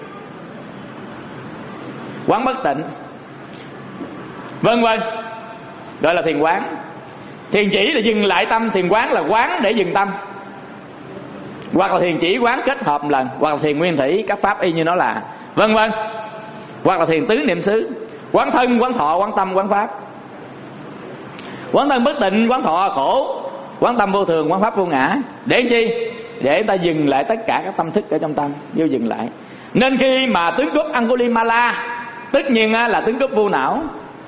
Speaker 3: quán bất tịnh, vân vân, gọi là thiền quán. Thiền chỉ là dừng lại tâm, thiền quán là quán để dừng tâm. Hoặc là thiền chỉ quán kết hợp một lần, hoặc là thiền nguyên thủy, các pháp y như nó là, vân vân. Hoặc là thiền tứ niệm xứ, quán thân, quán thọ, quán tâm, quán pháp. Quán thân bất tịnh, quán thọ khổ, quán tâm vô thường, quán pháp vô ngã. Để chi? Để ta dừng lại tất cả các tâm thức ở trong tâm, vô dừng lại. Nên khi mà tướng cướp Angulimala, tất nhiên là tướng cướp vô não,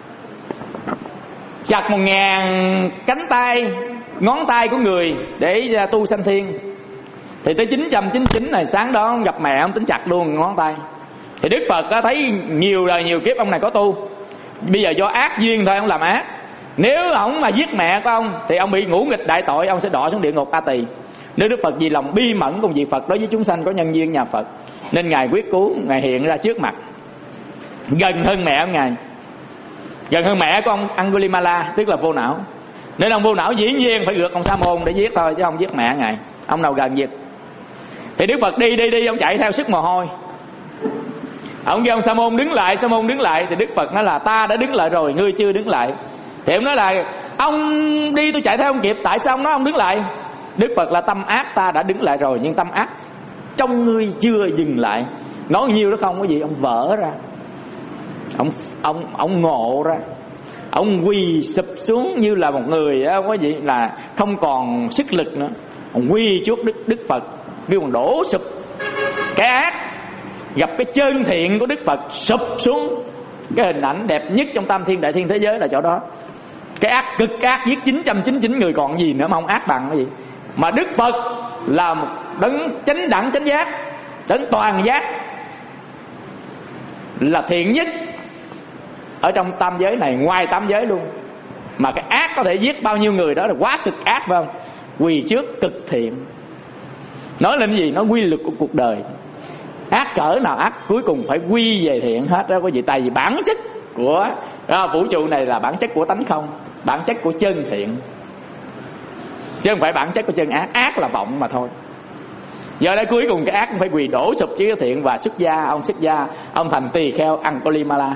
Speaker 3: chặt 1000 cánh tay, ngón tay của người để tu sanh thiên, thì tới 999 này, sáng đó ông gặp mẹ ông tính chặt luôn ngón tay. Thì Đức Phật thấy nhiều đời nhiều kiếp ông này có tu, bây giờ do ác duyên thôi ông làm ác. Nếu ông mà giết mẹ của ông thì ông bị ngũ nghịch đại tội, ông sẽ đọa xuống địa ngục A Tỳ. Nếu Đức Phật vì lòng bi mẫn cùng vị Phật đối với chúng sanh có nhân duyên nhà Phật, nên Ngài quyết cứu, Ngài hiện ra trước mặt, gần hơn mẹ ông Ngài, gần hơn mẹ của ông Angulimala, tức là vô não. Nên ông vô não dĩ nhiên phải gượt ông Sa Môn để giết thôi, chứ không giết mẹ Ngài. Ông nào gần giết. Thì Đức Phật đi, ông chạy theo sức mồ hôi. Ông kêu ông Sa môn đứng lại, Sa môn đứng lại. Thì Đức Phật nói là ta đã đứng lại rồi, ngươi chưa đứng lại. Thì ông nói là ông đi tôi chạy theo ông kịp, tại sao ông nói ông đứng lại? Đức Phật là tâm ác ta đã đứng lại rồi, nhưng tâm ác trong ngươi chưa dừng lại. Nói nhiêu đó không có gì, ông vỡ ra, ông ngộ ra, ông quỳ sụp xuống như là một người đó, có gì là không còn sức lực nữa. Ông quỳ trước Đức Phật, kêu còn đổ sụp. Cái ác gặp cái chân thiện của Đức Phật sụp xuống. Cái hình ảnh đẹp nhất trong tam thiên đại thiên thế giới là chỗ đó. Cái ác cực ác giết 999 người còn gì nữa mà không ác bằng cái gì. Mà Đức Phật là một đấng chánh đẳng chánh giác, đấng toàn giác, là thiện nhất ở trong tam giới này, ngoài tam giới luôn. Mà cái ác có thể giết bao nhiêu người đó là quá cực ác, phải không? Quỳ trước cực thiện. Nói lên gì? Nói quy luật của cuộc đời. Ác cỡ nào ác cuối cùng phải quy về thiện hết đó quý vị. Tại vì bản chất của vũ trụ này là bản chất của tánh không, bản chất của chân thiện, chứ không phải bản chất của chân ác. Ác là vọng mà thôi. Giờ đây cuối cùng cái ác cũng phải quỳ đổ sụp với cái thiện. Và xuất gia, ông thành tỳ kheo Angulimala.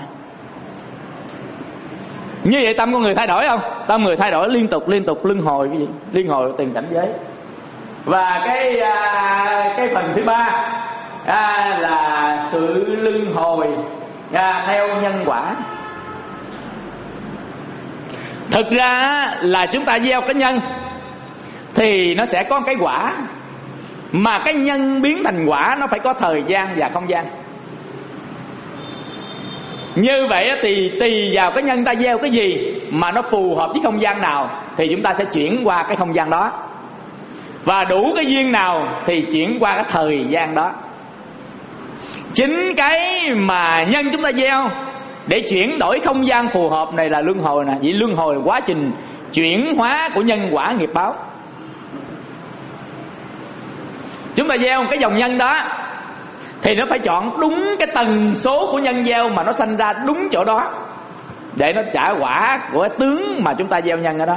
Speaker 3: Như vậy tâm con người thay đổi không? Tâm người thay đổi liên tục luân hồi cái gì? Liên hồi từng cảnh giới. Và cái phần thứ ba là sự luân hồi theo nhân quả. Thực ra là chúng ta gieo cái nhân thì nó sẽ có cái quả. Mà cái nhân biến thành quả nó phải có thời gian và không gian. Như vậy thì tùy vào cái nhân ta gieo cái gì mà nó phù hợp với không gian nào thì chúng ta sẽ chuyển qua cái không gian đó. Và đủ cái duyên nào thì chuyển qua cái thời gian đó. Chính cái mà nhân chúng ta gieo để chuyển đổi không gian phù hợp này là luân hồi nè. Vì luân hồi quá trình chuyển hóa của nhân quả nghiệp báo. Chúng ta gieo cái dòng nhân đó thì nó phải chọn đúng cái tần số của nhân gieo mà nó sanh ra đúng chỗ đó để nó trả quả của tướng mà chúng ta gieo nhân ở đó.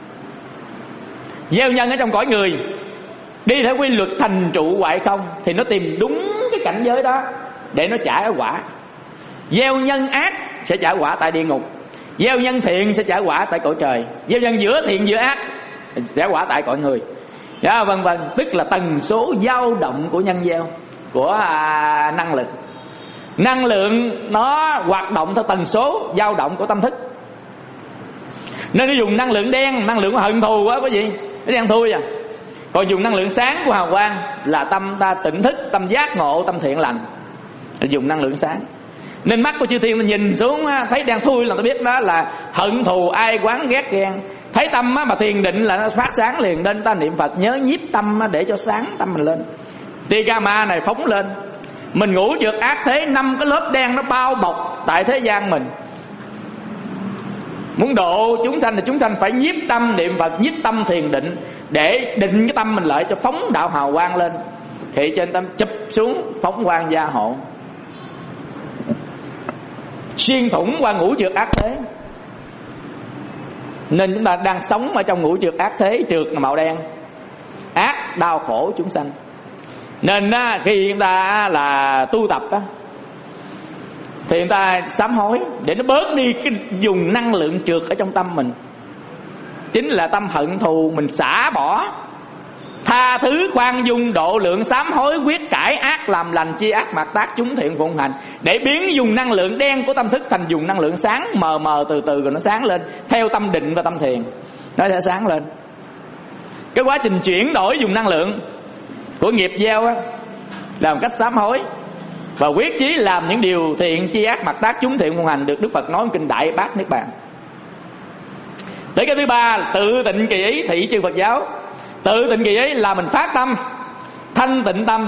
Speaker 3: Gieo nhân ở trong cõi người đi theo quy luật thành trụ hoại không thì nó tìm đúng cái cảnh giới đó để nó trả quả. Gieo nhân ác sẽ trả quả tại địa ngục, gieo nhân thiện sẽ trả quả tại cõi trời, gieo nhân giữa thiện giữa ác trả quả tại cõi người, vân vân. Tức là tần số dao động của nhân gieo, của năng lượng. Năng lượng nó hoạt động theo tần số dao động của tâm thức. Nên nó dùng năng lượng đen, năng lượng hận thù quá, có gì nó đen thui à. Còn dùng năng lượng sáng của hào quang là tâm ta tỉnh thức, tâm giác ngộ, tâm thiện lành. Nó dùng năng lượng sáng. Nên mắt của chư thiên nó nhìn xuống thấy đen thui là ta biết đó là hận thù, ai quán, ghét ghen. Thấy tâm mà thiền định là nó phát sáng liền. Nên ta niệm Phật nhớ nhiếp tâm để cho sáng tâm mình lên. Tia gamma này phóng lên. Mình ngủ trượt ác thế, 5 cái lớp đen nó bao bọc tại thế gian mình. Muốn độ chúng sanh thì chúng sanh phải nhiếp tâm niệm Phật, nhiếp tâm thiền định để định cái tâm mình lại cho phóng đạo hào quang lên. Thì trên tâm chụp xuống phóng quang gia hộ, xuyên thủng qua ngũ trượt ác thế. Nên chúng ta đang sống ở trong ngũ trượt ác thế. Trượt là màu đen, ác đau khổ chúng sanh. Nên khi chúng ta là tu tập đó, thì người ta sám hối để nó bớt đi cái dùng năng lượng trượt ở trong tâm mình. Chính là tâm hận thù mình xả bỏ, tha thứ khoan dung độ lượng, sám hối quyết cải, ác làm lành, chia ác mạt tác, chúng thiện phụng hành, để biến dùng năng lượng đen của tâm thức thành dùng năng lượng sáng, mờ mờ từ từ rồi nó sáng lên theo tâm định và tâm thiền, nó sẽ sáng lên. Cái quá trình chuyển đổi dùng năng lượng của nghiệp gieo á, làm cách sám hối và quyết chí làm những điều thiện, chia ác mạt tác, chúng thiện phụng hành, được Đức Phật nói trong kinh Đại Bát Niết Bàn. Tới cái thứ ba là tự tịnh kỳ ý thị chư Phật giáo. Tự tịnh kỳ ý là mình phát tâm thanh tịnh tâm,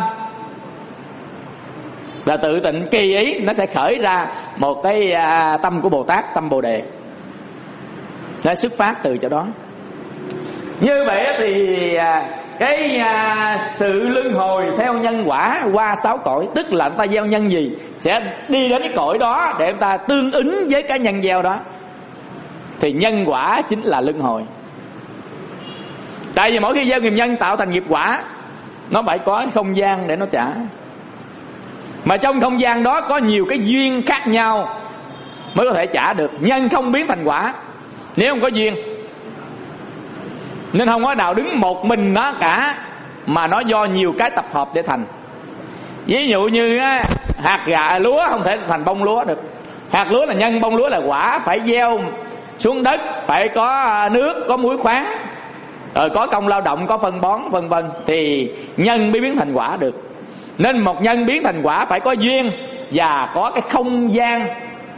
Speaker 3: là tự tịnh kỳ ý nó sẽ khởi ra một cái tâm của Bồ Tát, tâm Bồ Đề, nó xuất phát từ chỗ đó. Như vậy thì cái sự luân hồi theo nhân quả qua 6 cõi, tức là người ta gieo nhân gì sẽ đi đến cái cõi đó để người ta tương ứng với cái nhân gieo đó. Thì nhân quả chính là luân hồi. Tại vì mỗi khi gieo nghiệp nhân tạo thành nghiệp quả, nó phải có không gian để nó trả. Mà trong không gian đó có nhiều cái duyên khác nhau mới có thể trả được. Nhân không biến thành quả nếu không có duyên. Nên không có nào đứng một mình nó cả, mà nó do nhiều cái tập hợp để thành. Ví dụ như hạt lúa không thể thành bông lúa được. Hạt lúa là nhân, bông lúa là quả. Phải gieo xuống đất, phải có nước, có muối khoáng, rồi có công lao động, có phân bón, vân vân, thì nhân mới biến thành quả được. Nên một nhân biến thành quả phải có duyên và có cái không gian.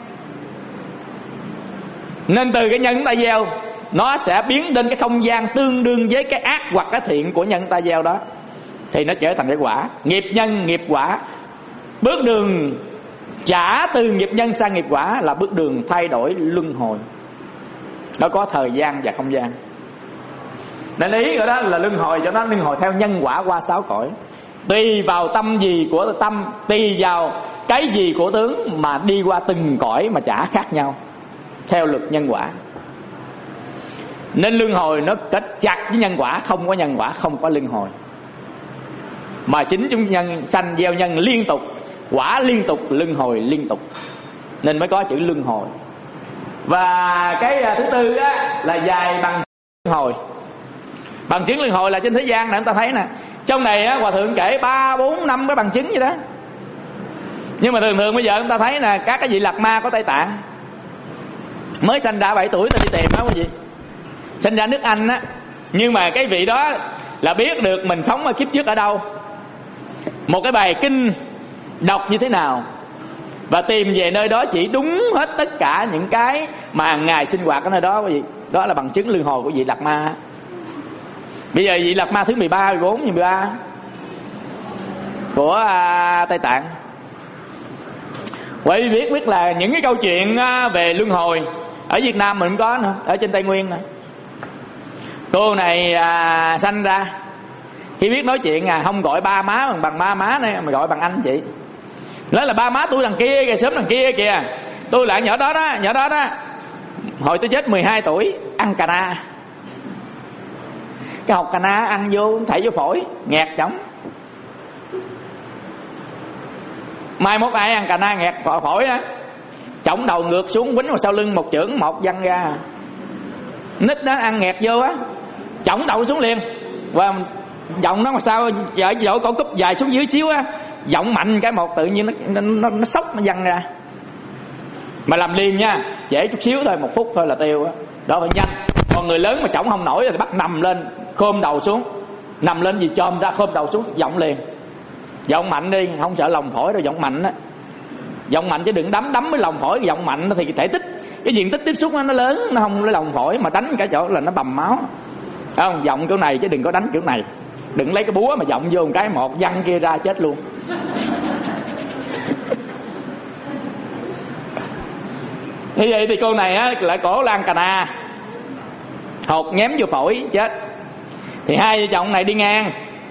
Speaker 3: Nên từ cái nhân chúng ta gieo, nó sẽ biến đến cái không gian tương đương với cái ác hoặc cái thiện của nhân ta gieo đó, thì nó trở thành cái quả. Nghiệp nhân nghiệp quả. Bước đường trả từ nghiệp nhân sang nghiệp quả là bước đường thay đổi luân hồi. Nó có thời gian và không gian. Nên ý của đó là luân hồi, cho nó luân hồi theo nhân quả qua 6 cõi. Tùy vào tâm gì của tâm, tùy vào cái gì của tướng mà đi qua từng cõi mà trả khác nhau theo luật nhân quả. Nên luân hồi nó kết chặt với nhân quả. Không có nhân quả không có luân hồi. Mà chính chúng nhân sanh gieo nhân liên tục, quả liên tục, luân hồi liên tục, nên mới có chữ luân hồi. Và cái thứ tư á, là dài bằng luân hồi. Bằng chứng luân hồi là trên thế gian này chúng ta thấy nè. Trong này á, Hòa Thượng kể 3, 4, 5 cái bằng chứng vậy đó. Nhưng mà thường bây giờ chúng ta thấy nè, các cái vị Lạt Ma có Tây Tạng mới sanh ra 7 tuổi ta đi tìm đó quý vị. Sinh ra nước Anh á. Nhưng mà cái vị đó là biết được mình sống ở kiếp trước ở đâu, một cái bài kinh đọc như thế nào, và tìm về nơi đó chỉ đúng hết tất cả những cái mà Ngài sinh hoạt ở nơi đó quý vị. Đó là bằng chứng luân hồi của vị Lạt Ma. Bây giờ vị Lạt Ma thứ 13, 14, 13 của Tây Tạng. Quý vị biết là những cái câu chuyện về luân hồi ở Việt Nam mình cũng có nữa, ở trên Tây Nguyên nè. Cô này sanh ra, khi biết nói chuyện không gọi ba má bằng ba má này, mà gọi bằng anh chị. Nói là ba má tôi đằng kia kìa, sớm đằng kia kìa. Tôi là nhỏ đó đó, nhỏ đó đó. Hồi tôi chết 12 tuổi, ăn cà na. Cái hột cà na ăn vô, thảy vô phổi, nghẹt chóng. Mai mốt ai ăn cà na nghẹt phổi á, chổng đầu ngược xuống, quýnh vào sau lưng một chưởng một văng ra. Nít đó ăn nghẹt vô á, chổng đầu xuống liền. Và giọng nó mà sao ở chỗ cổ cúp dài xuống dưới xíu á, giọng mạnh cái một tự nhiên nó sốc, nó văng ra. Mà làm liền nha, dễ chút xíu thôi, 1 phút thôi là tiêu á. Đó phải nhanh. Còn người lớn mà chổng không nổi thì bắt nằm lên, khom đầu xuống. Nằm lên gì chom ra, khom đầu xuống, giọng liền. Giọng mạnh đi, không sợ lòng phổi đâu, giọng mạnh á. Giọng mạnh chứ đừng đấm với lòng phổi. Giọng mạnh thì thể tích, cái diện tích tiếp xúc nó lớn, nó không lấy lòng phổi, mà đánh cả chỗ là nó bầm máu. Không, giọng kiểu này chứ đừng có đánh kiểu này. Đừng lấy cái búa mà giọng vô một cái một văng kia ra chết luôn. Như vậy thì cô này á lại cổ lan cà na, hột nhém vô phổi chết. Thì hai vợ chồng này đi ngang,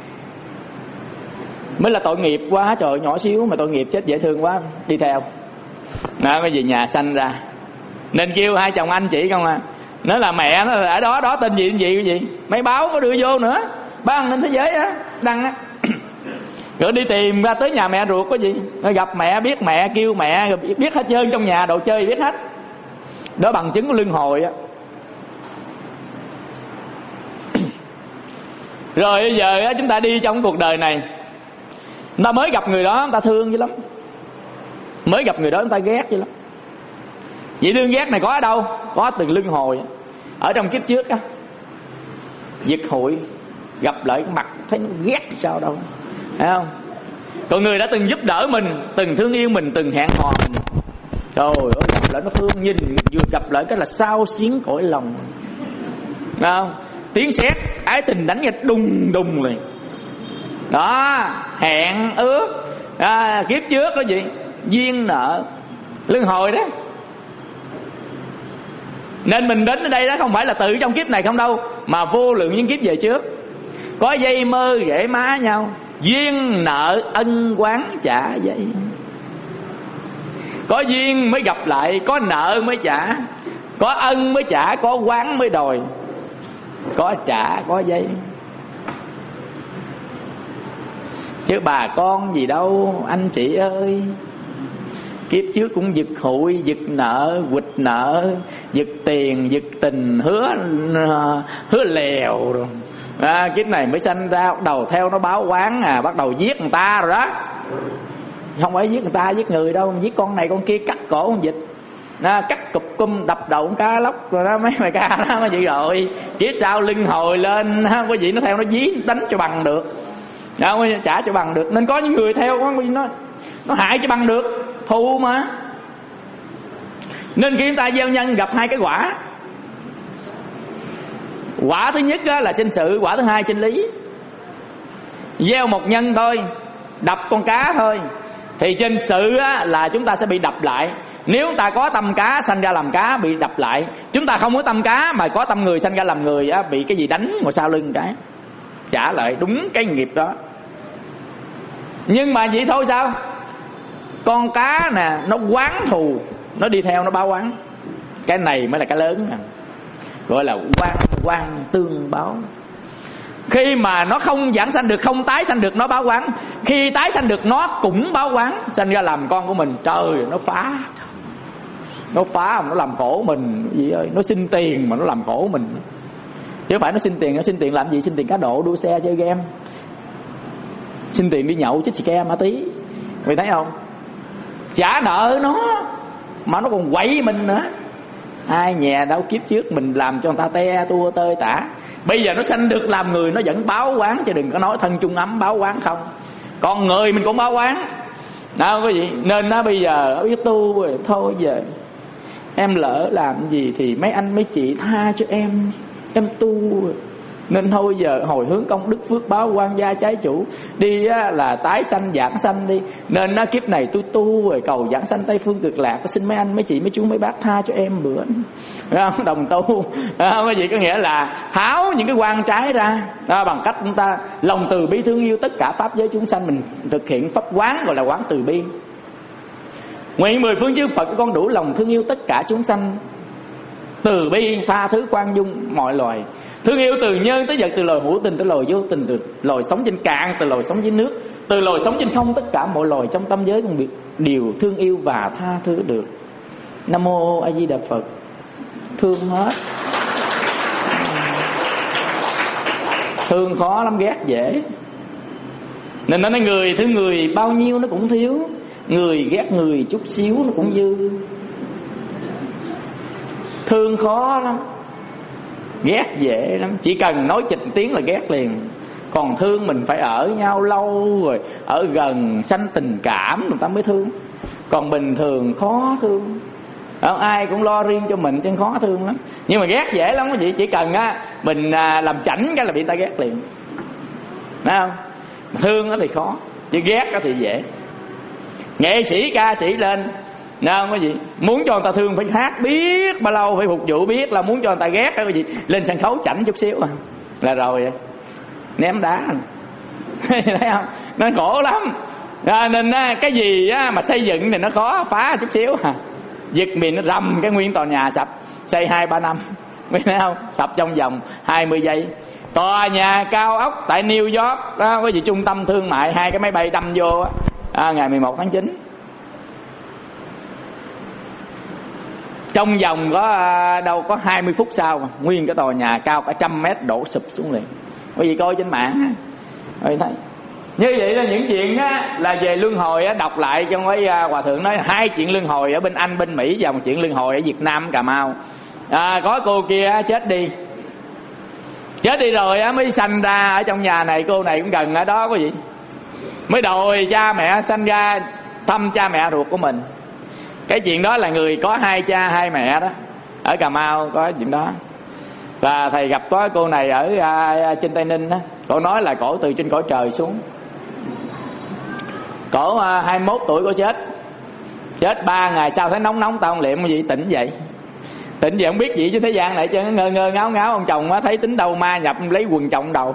Speaker 3: mới là tội nghiệp quá, trời nhỏ xíu mà tội nghiệp chết dễ thương quá, đi theo. Nó mới về nhà sanh ra. Nên kêu hai chồng anh chị không à. Nó là mẹ nó là ở đó đó, tên gì cái gì. Mấy báo có đưa vô nữa, báo An Ninh Thế Giới á đăng á. Rồi đi tìm ra tới nhà mẹ ruột có gì. Rồi gặp mẹ, biết mẹ, kêu mẹ, rồi biết hết trơn, trong nhà đồ chơi biết hết. Đó bằng chứng của luân hồi á. Rồi bây giờ á, chúng ta đi trong cuộc đời này, chúng ta mới gặp người đó chúng ta thương dữ lắm, mới gặp người đó chúng ta ghét dữ lắm. Vậy thương ghét này có ở đâu? Có từ luân hồi. Ở trong kiếp trước á, giật hụi gặp lại cái mặt thấy nó ghét sao đâu, thấy không? Còn người đã từng giúp đỡ mình, từng thương yêu mình, từng hẹn hò mình, trời ơi gặp lại nó thương, nhìn vừa gặp lại cái là xao xuyến cõi lòng, thấy không? Tiếng sét ái tình đánh nghe đùng đùng liền. Đó, hẹn ước kiếp trước có gì? Duyên nợ, luân hồi đó. Nên mình đến ở đây đó không phải là tự trong kiếp này không đâu, mà vô lượng những kiếp về trước. Có dây mơ rễ má nhau, duyên nợ ân oán trả dây. Có duyên mới gặp lại, có nợ mới trả, có ân mới trả, có oán mới đòi, có trả có dây. chứ bà con gì đâu anh chị ơi. Kiếp trước cũng giật hụi, giật nợ, quỵt nợ, giật tiền, giật tình, hứa lèo rồi. Kiếp này mới sanh ra bắt đầu theo nó báo oán, bắt đầu giết người ta rồi đó. Không phải giết người ta, giết người đâu, giết con này con kia, cắt cổ con vịt, cắt cụp cung, đập đầu con cá lóc rồi đó, mấy mày ca đó mới vậy rồi. Kiếp sau lưng hồi lên, quý vị nó theo nó dí đánh cho bằng được, trả cho bằng được. Nên có những người theo nó hại cho bằng được, thù mà. Nên khi chúng ta gieo nhân gặp hai cái quả. Quả thứ nhất là trên sự, quả thứ hai trên lý. Gieo một nhân thôi, đập con cá thôi, thì trên sự là chúng ta sẽ bị đập lại. Nếu chúng ta có tâm cá sanh ra làm cá bị đập lại. Chúng ta không có tâm cá mà có tâm người sanh ra làm người, bị cái gì đánh ngồi sau lưng cái, trả lại đúng cái nghiệp đó. Nhưng mà vậy thôi sao? Con cá nè, nó oán thù, nó đi theo nó báo oán. Cái này mới là cái lớn nè, gọi là oán tương báo. Khi mà nó không giảng sanh được, không tái sanh được, nó báo oán. Khi tái sanh được nó cũng báo oán, sanh ra làm con của mình. Trời, nó phá, mà nó làm khổ mình. Gì ơi, nó xin tiền mà nó làm khổ mình. Chứ không phải nó xin tiền. Nó xin tiền làm gì? Xin tiền cá độ, đua xe, chơi game. Xin tiền đi nhậu, chích xì ke, ma túy. Mày thấy không? Trả nợ nó mà nó còn quậy mình nữa. Ai nhà đâu kiếp trước mình làm cho người ta te tua tơi tả, bây giờ nó sanh được làm người nó vẫn báo oán. Chứ đừng có nói thân chung ấm báo oán không, con người mình cũng báo oán đâu có gì. Nên nó bây giờ biết tu rồi, thôi giờ em lỡ làm gì thì mấy anh mấy chị tha cho em tu rồi. Nên thôi giờ hồi hướng công đức phước báo quan gia trái chủ, đi là tái sanh giảng sanh đi. Nên kiếp này tôi tu rồi cầu giảng sanh Tây Phương Cực Lạc, xin mấy anh mấy chị mấy chú mấy bác tha cho em bữa, không? Đồng tu cái gì có nghĩa là tháo những cái quan trái ra bằng cách chúng ta lòng từ bi thương yêu tất cả pháp giới chúng sanh. Mình thực hiện pháp quán gọi là quán từ bi. Nguyện mười phương chư Phật con đủ lòng thương yêu tất cả chúng sanh, từ bi tha thứ khoan dung mọi loài, thương yêu từ nhân tới vật, từ loài hữu tình tới loài vô tình, từ loài sống trên cạn từ loài sống dưới nước, từ loài sống trên không, tất cả mọi loài trong tâm giới cũng đều thương yêu và tha thứ được. Nam mô A Di Đà Phật. Thương hết, thương khó lắm, ghét dễ. Nên nó nói người thương người bao nhiêu nó cũng thiếu, người ghét người chút xíu nó cũng dư. Thương khó lắm, ghét dễ lắm. Chỉ cần nói chịch tiếng là ghét liền. Còn thương mình phải ở nhau lâu rồi, ở gần, sanh tình cảm người ta mới thương. Còn bình thường khó thương. Ai cũng lo riêng cho mình chứ khó thương lắm. Nhưng mà ghét dễ lắm quý vị. Chỉ cần mình làm chảnh cái là bị người ta ghét liền, thấy không? Thương thì khó, chứ ghét thì dễ. Nghệ sĩ ca sĩ lên không có gì, muốn cho người ta thương phải hát biết bao lâu, phải phục vụ biết, là muốn cho người ta ghét cái gì lên sân khấu chảnh chút xíu là rồi ném đá. Thấy không? Nó khổ lắm. Nên cái gì mà xây dựng thì nó khó, phá chút xíu giật mình nó rầm cái nguyên tòa nhà sập, xây 2-3 năm, thấy không? Sập trong vòng 20 giây. Tòa nhà cao ốc tại New York đó, có gì trung tâm thương mại, 2 cái máy bay đâm vô ngày 11 tháng 9. Trong vòng đâu có 20 phút sau mà nguyên cái tòa nhà cao cả 100 mét đổ sụp xuống liền. Quý vị coi trên mạng rồi thấy. Như vậy là những chuyện là về luân hồi đọc lại trong cái hòa thượng nói 2 chuyện luân hồi ở bên Anh bên Mỹ và một chuyện luân hồi ở Việt Nam Cà Mau. Có cô kia chết đi rồi mới sanh ra ở trong nhà này. Cô này cũng gần ở đó quý vị, mới đòi cha mẹ sanh ra thăm cha mẹ ruột của mình. Cái chuyện đó là người có 2 cha 2 mẹ đó, ở Cà Mau có chuyện đó. Và thầy gặp có cô này ở trên Tây Ninh đó. Cổ nói là cổ từ trên cõi trời xuống. Cổ 21 tuổi cổ chết 3 ngày sau thấy nóng tao không liệm cái gì, tỉnh dậy không biết gì chứ thế gian này chứ ngơ ngáo ông chồng thấy tính đâu ma nhập lấy quần chồng đầu.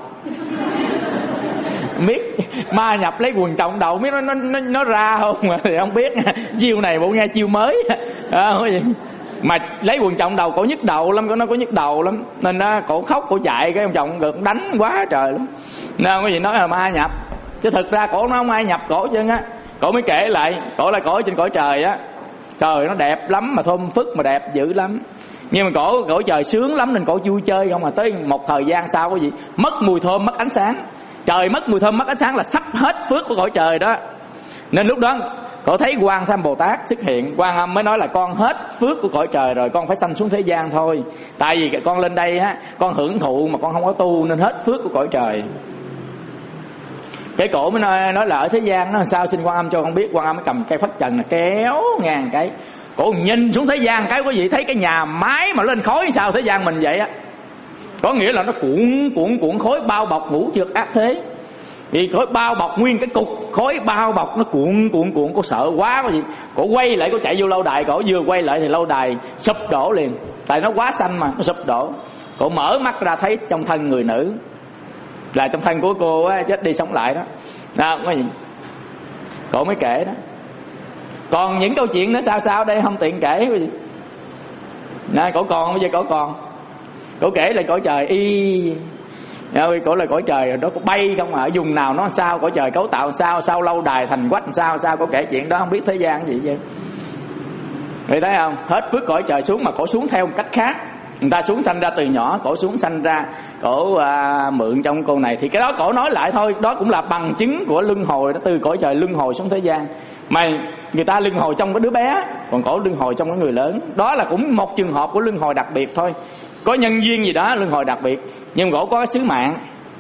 Speaker 3: Biết ma nhập lấy quần chồng đầu, biết nó ra không mà thì không biết. Chiêu này bộ nghe chiêu mới mà lấy quần chồng đầu cổ nhức đầu lắm, nó có nhức đầu lắm nên cổ khóc cổ chạy, cái ông chồng gật đánh quá trời lắm. Nên có gì nói là ma nhập. chứ thực ra cổ nó không ai nhập cổ chân á. Cổ mới kể lại, cổ là cổ trên cõi trời á, trời nó đẹp lắm mà thơm phức mà đẹp dữ lắm. Nhưng mà cõi trời sướng lắm nên cổ vui chơi không, mà tới một thời gian sau cái gì mất mùi thơm mất ánh sáng. Trời mất mùi thơm mất ánh sáng là sắp hết phước của cõi trời đó. Nên lúc đó cổ thấy Quan Tham Bồ Tát xuất hiện, Quan Âm mới nói là con hết phước của cõi trời rồi, con phải sanh xuống thế gian thôi. Tại vì con lên đây á, con hưởng thụ mà con không có tu nên hết phước của cõi trời. Cái cổ mới nói là ở thế gian nó sao, xin Quan Âm cho con biết. Quan Âm mới cầm cây phất trần là kéo ngàn cái. Cổ nhìn xuống thế gian cái quý vị thấy cái nhà máy mà lên khói sao thế gian mình vậy á. Có nghĩa là nó cuộn khói bao bọc ngũ trượt ác thế. Vì khói bao bọc nguyên cái cục khói bao bọc nó cuộn, cô sợ quá cái gì. Cổ quay lại, cổ chạy vô lâu đài, cổ vừa quay lại thì lâu đài sụp đổ liền. Tại nó quá xanh mà nó sụp đổ. Cổ mở mắt ra thấy trong thân người nữ, là trong thân của cô á, chết đi sống lại đó. Đó, cái gì? Cổ mới kể đó. Còn những câu chuyện nó sao đây không tiện kể cái gì. Nè, cổ còn bây giờ cổ còn. Cổ kể lại cõi trời y. Cổ là cõi trời đó, có bay không ở vùng nào nó sao, cõi trời cấu tạo sao lâu đài thành quách sao. Cổ kể chuyện đó không biết thế gian cái gì chứ. Người thấy không? Hết phước cõi trời xuống mà cổ xuống theo một cách khác. Người ta xuống sanh ra từ nhỏ, cổ xuống sanh ra cổ mượn trong cô này. Thì cái đó cổ nói lại thôi, đó cũng là bằng chứng của luân hồi đó, từ cõi trời luân hồi xuống thế gian. Mà người ta luân hồi trong cái đứa bé, còn cổ luân hồi trong cái người lớn. Đó là cũng một trường hợp của luân hồi đặc biệt thôi. Có nhân duyên gì đó luân hồi đặc biệt, nhưng cổ có cái sứ mạng.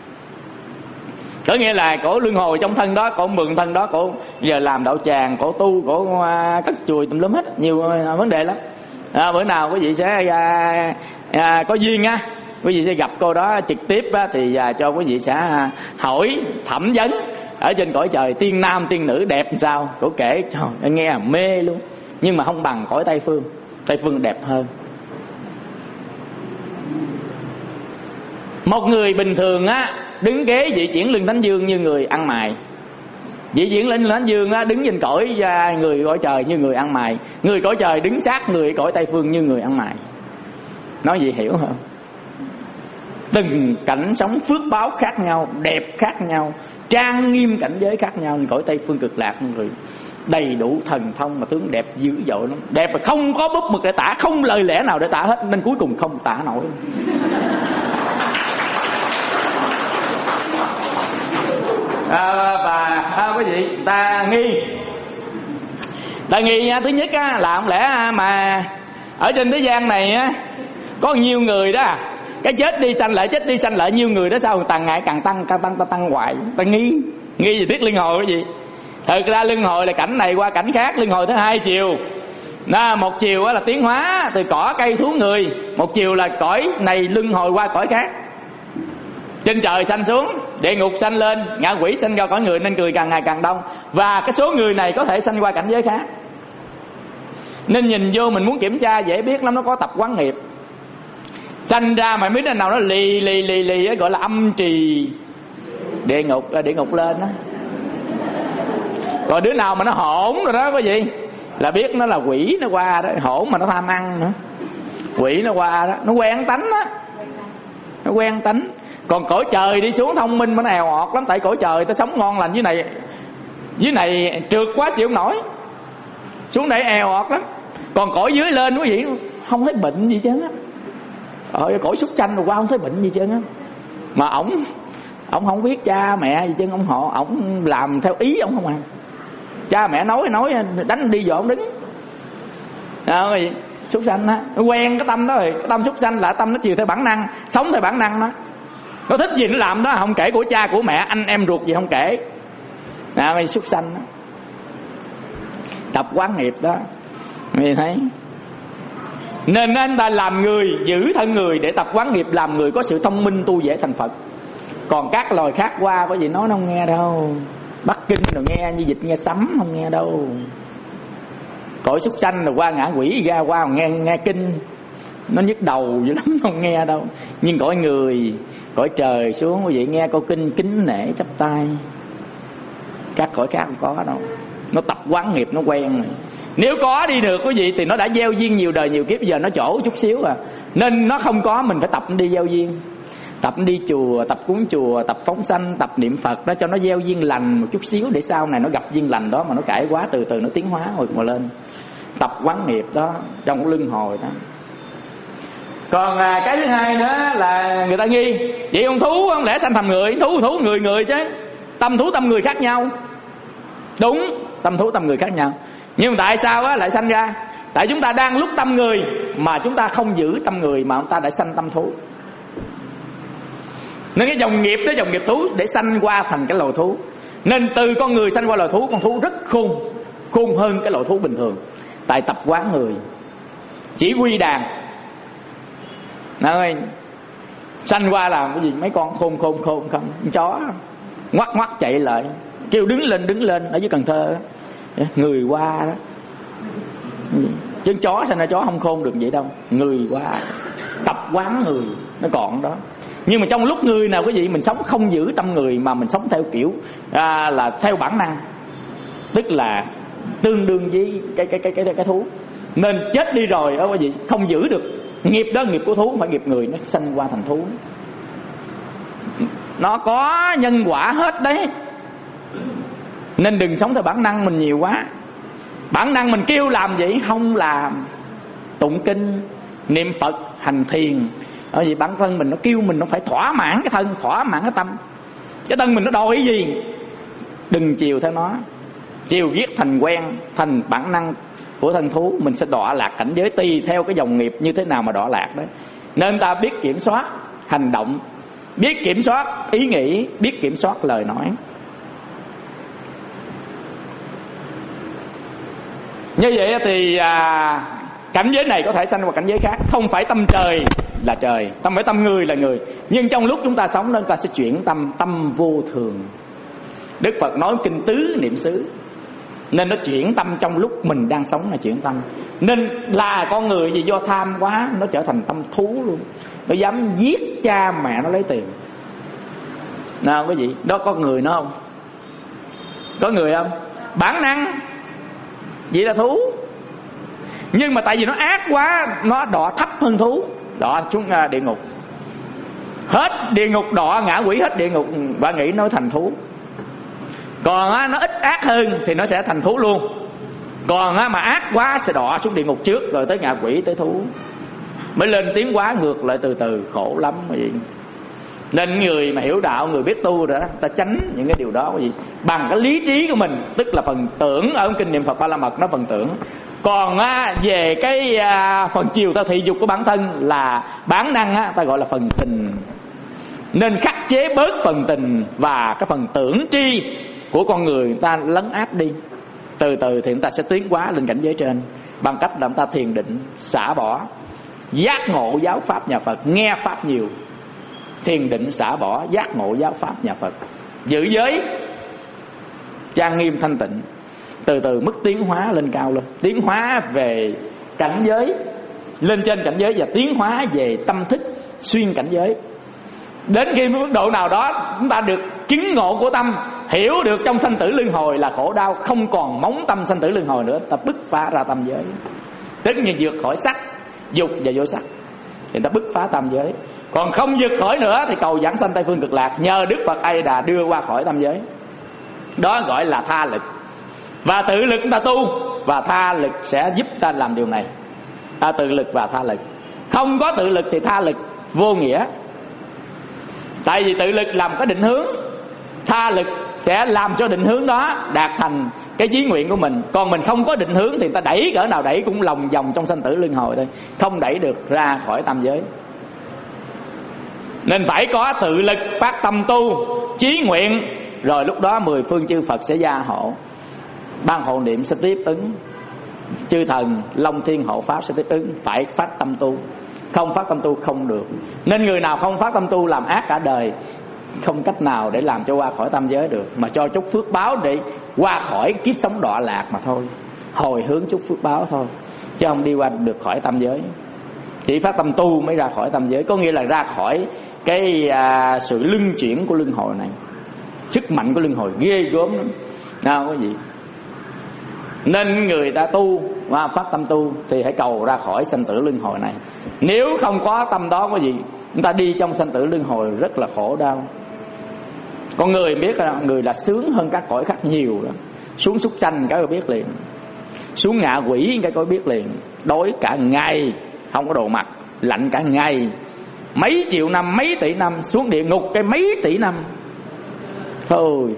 Speaker 3: Có nghĩa là cổ luân hồi trong thân đó, cổ mượn thân đó, cổ giờ làm đạo tràng, cổ tu, cổ cất chùi tùm lum hết, nhiều vấn đề lắm. Bữa nào quý vị sẽ có duyên á, quý vị sẽ gặp cô đó trực tiếp á, thì cho quý vị sẽ hỏi thẩm vấn ở trên cõi trời tiên nam tiên nữ đẹp làm sao. Cổ kể trời nghe mê luôn. Nhưng mà không bằng cõi Tây Phương. Tây Phương đẹp hơn. Một người bình thường á, đứng kế vị chuyển Lương Thánh Dương như người ăn mày. Vị chuyển Lương Thánh Dương á, đứng trên cõi người cõi trời như người ăn mày. Người cõi trời đứng sát người cõi Tây Phương như người ăn mày. Nói gì hiểu không? Từng cảnh sống phước báo khác nhau, đẹp khác nhau, trang nghiêm cảnh giới khác nhau. Cõi Tây Phương Cực Lạc người đầy đủ thần thông mà tướng đẹp dữ dội lắm. Đẹp mà không có bút mực để tả, không lời lẽ nào để tả hết, nên cuối cùng không tả nổi. Và quý vị, ta nghi nha. Thứ nhất á, là không lẽ mà ở trên thế gian này á, có nhiều người đó, cái chết đi sanh lại nhiều người đó, sao càng ngày càng tăng hoài. Ta nghi gì biết luân hồi cái gì. Thực ra luân hồi là cảnh này qua cảnh khác. Luân hồi thứ hai chiều. Một chiều là tiến hóa từ cỏ cây thú người, một chiều là cõi này luân hồi qua cõi khác. Trên trời sanh xuống, địa ngục sanh lên, ngạ quỷ sanh ra cõi người, nên người càng ngày càng đông. Và cái số người này có thể sanh qua cảnh giới khác. Nên nhìn vô mình muốn kiểm tra dễ biết lắm, nó có tập quán nghiệp. Sanh ra mà biết nào nó lì gọi là âm trì địa ngục lên đó. Còn đứa nào mà nó hỗn rồi đó quý vị, là biết nó là quỷ nó qua đó. Hỗn mà nó tham ăn nữa, quỷ nó qua đó, nó quen tánh đó, nó quen tánh. Còn cõi trời đi xuống thông minh mà nó èo ọt lắm. Tại cõi trời ta sống ngon lành dưới này trượt quá chịu không nổi, xuống đây èo ọt lắm. Còn cõi dưới lên quý vị không thấy bệnh gì chứ á. Cõi súc sanh rồi qua không thấy bệnh gì chứ á. Mà ổng không biết cha mẹ gì chứ, ổng làm theo ý ổng không à. Cha mẹ nói đánh đi giờ ổng đứng. Rồi súc sanh á, nó quen cái tâm đó rồi. Cái tâm súc sanh là tâm nó chiều theo bản năng, sống theo bản năng đó. Nó thích gì nó làm đó, không kể của cha của mẹ anh em ruột gì không kể. Mày súc sanh đó, tập quán nghiệp đó. Mày thấy. Nên anh ta làm người, giữ thân người để tập quán nghiệp, làm người có sự thông minh tu dễ thành Phật. Còn các loài khác qua có gì nói nó không nghe đâu. Bắc Kinh rồi nghe như vịt nghe sấm, không nghe đâu. Cõi súc sanh rồi qua ngã quỷ ra qua nghe kinh, nó nhức đầu dữ lắm, không nghe đâu. Nhưng cõi người, cõi trời xuống quý vị nghe câu kinh kính nể chắp tay. Các cõi khác không có đâu. Nó tập quán nghiệp, nó quen rồi. Nếu có đi được quý vị thì nó đã gieo duyên nhiều đời nhiều kiếp, giờ nó chỗ chút xíu à. Nên nó không có, mình phải tập đi gieo duyên. tập đi chùa, tập cúng chùa, tập phóng sanh, tập niệm Phật đó cho nó gieo duyên lành một chút xíu, để sau này nó gặp duyên lành đó mà nó cải quá, từ từ nó tiến hóa hồi mà lên. Tập quán nghiệp đó trong cái luân hồi đó. Còn cái thứ hai nữa là người ta nghi vậy con thú không lẽ sanh thành người? Thú người chứ, tâm thú tâm người khác nhau. Đúng, tâm thú tâm người khác nhau. Nhưng tại sao lại sanh ra? Tại chúng ta đang lúc tâm người mà chúng ta không giữ tâm người, mà chúng ta đã sanh tâm thú. Nên cái dòng nghiệp đó, dòng nghiệp thú để sanh qua thành cái loài thú. Nên từ con người sanh qua loài thú, con thú rất khôn hơn cái loài thú bình thường. Tại tập quán người, chỉ quy đàn. Nói ơi, sanh qua làm cái gì mấy con khôn không, chó ngoắt chạy lại kêu đứng lên ở dưới Cần Thơ đó. Người qua đó, chứ chó sao chó không khôn được vậy đâu. Người qua tập quán người nó còn đó. Nhưng mà trong lúc người nào cái gì mình sống không giữ tâm người, mà mình sống theo kiểu là theo bản năng, tức là tương đương với cái thú. Nên chết đi rồi đó cái gì không giữ được nghiệp đó, nghiệp của thú, không phải nghiệp người, nó sanh qua thành thú. Nó có nhân quả hết đấy. Nên đừng sống theo bản năng mình nhiều quá. Bản năng mình kêu làm vậy không làm, tụng kinh, niệm Phật, hành thiền. Bởi vì bản thân mình nó kêu mình nó phải thỏa mãn cái thân, thỏa mãn cái tâm. Cái thân mình nó đòi cái gì đừng chiều theo nó. Chiều ghét thành quen, thành bản năng của thân thú, mình sẽ đọa lạc cảnh giới tùy theo cái dòng nghiệp như thế nào mà đọa lạc đấy. Nên ta biết kiểm soát hành động, biết kiểm soát ý nghĩ, biết kiểm soát lời nói. Như vậy thì cảnh giới này có thể sanh qua cảnh giới khác. Không phải tâm trời là trời, không phải tâm người là người. Nhưng trong lúc chúng ta sống nên ta sẽ chuyển tâm vô thường. Đức Phật nói kinh tứ niệm xứ, nên nó chuyển tâm trong lúc mình đang sống là chuyển tâm. Nên là con người gì do tham quá, nó trở thành tâm thú luôn. Nó dám giết cha mẹ nó lấy tiền. Nào cái gì đó, có người nó không? Có người không? Bản năng vậy là thú. Nhưng mà tại vì nó ác quá, nó đọa thấp hơn thú, đọa xuống địa ngục. Hết địa ngục đọa ngã quỷ, hết địa ngục bà nghĩ nó thành thú. Còn nó ít ác hơn thì nó sẽ thành thú luôn. Còn mà ác quá sẽ đọa xuống địa ngục trước, rồi tới ngạ quỷ, tới thú, mới lên tiến hóa ngược lại từ từ, khổ lắm vậy. Nên người mà hiểu đạo, người biết tu rồi đó, ta tránh những cái điều đó. Cái gì bằng cái lý trí của mình, tức là phần tưởng. Ở kinh niệm Phật Ba La Mật nó phần tưởng. Còn về cái phần chiều ta thị dục của bản thân là bản năng, ta gọi là phần tình. Nên khắc chế bớt phần tình và cái phần tưởng tri của con người ta lấn áp đi. Từ từ thì chúng ta sẽ tiến hóa lên cảnh giới trên, bằng cách là chúng ta thiền định, xả bỏ, giác ngộ giáo pháp nhà Phật, nghe pháp nhiều, thiền định xả bỏ, giác ngộ giáo pháp nhà Phật, giữ giới trang nghiêm thanh tịnh. Từ từ mức tiến hóa lên cao lên, tiến hóa về cảnh giới, lên trên cảnh giới, và tiến hóa về tâm thức xuyên cảnh giới. Đến khi mức độ nào đó chúng ta được chứng ngộ của tâm, hiểu được trong sanh tử luân hồi là khổ đau, không còn móng tâm sanh tử luân hồi nữa, ta bứt phá ra tam giới. Tất nhiên vượt khỏi sắc, dục và vô sắc thì ta bứt phá tam giới. Còn không vượt khỏi nữa thì cầu giảng sanh Tây Phương Cực Lạc, nhờ Đức Phật A Di Đà đưa qua khỏi tam giới. Đó gọi là tha lực. Và tự lực chúng ta tu, và tha lực sẽ giúp ta làm điều này. Tự lực và tha lực. Không có tự lực thì tha lực vô nghĩa. Tại vì tự lực làm cái định hướng, tha lực sẽ làm cho định hướng đó đạt thành cái chí nguyện của mình. Còn mình không có định hướng thì ta đẩy cỡ nào đẩy cũng lòng vòng trong sanh tử luân hồi thôi, không đẩy được ra khỏi tam giới. Nên phải có tự lực, phát tâm tu, chí nguyện, rồi lúc đó 10 phương chư Phật sẽ gia hộ, ban hộ niệm sẽ tiếp ứng, chư thần Long Thiên hộ pháp sẽ tiếp ứng. Phải phát tâm tu, không phát tâm tu không được. Nên người nào không phát tâm tu làm ác cả đời, không cách nào để làm cho qua khỏi tam giới được, mà cho chút phước báo để qua khỏi kiếp sống đọa lạc mà thôi. Hồi hướng chút phước báo thôi, chứ không đi qua được khỏi tam giới. Chỉ phát tâm tu mới ra khỏi tam giới, có nghĩa là ra khỏi cái sự luân chuyển của luân hồi này. Sức mạnh của luân hồi ghê gớm lắm, nào có gì. Nên người ta tu và phát tâm tu thì hãy cầu ra khỏi sanh tử luân hồi này. Nếu không có tâm đó có gì, Chúng ta đi trong sanh tử luân hồi rất là khổ đau. Con người biết là người là sướng hơn các cõi khác nhiều đó. Xuống súc sanh cái biết liền, xuống ngạ quỷ cái coi biết liền. Đói cả ngày không có đồ mặc, lạnh cả ngày, mấy triệu năm, mấy tỷ năm. Xuống địa ngục cái mấy tỷ năm thôi,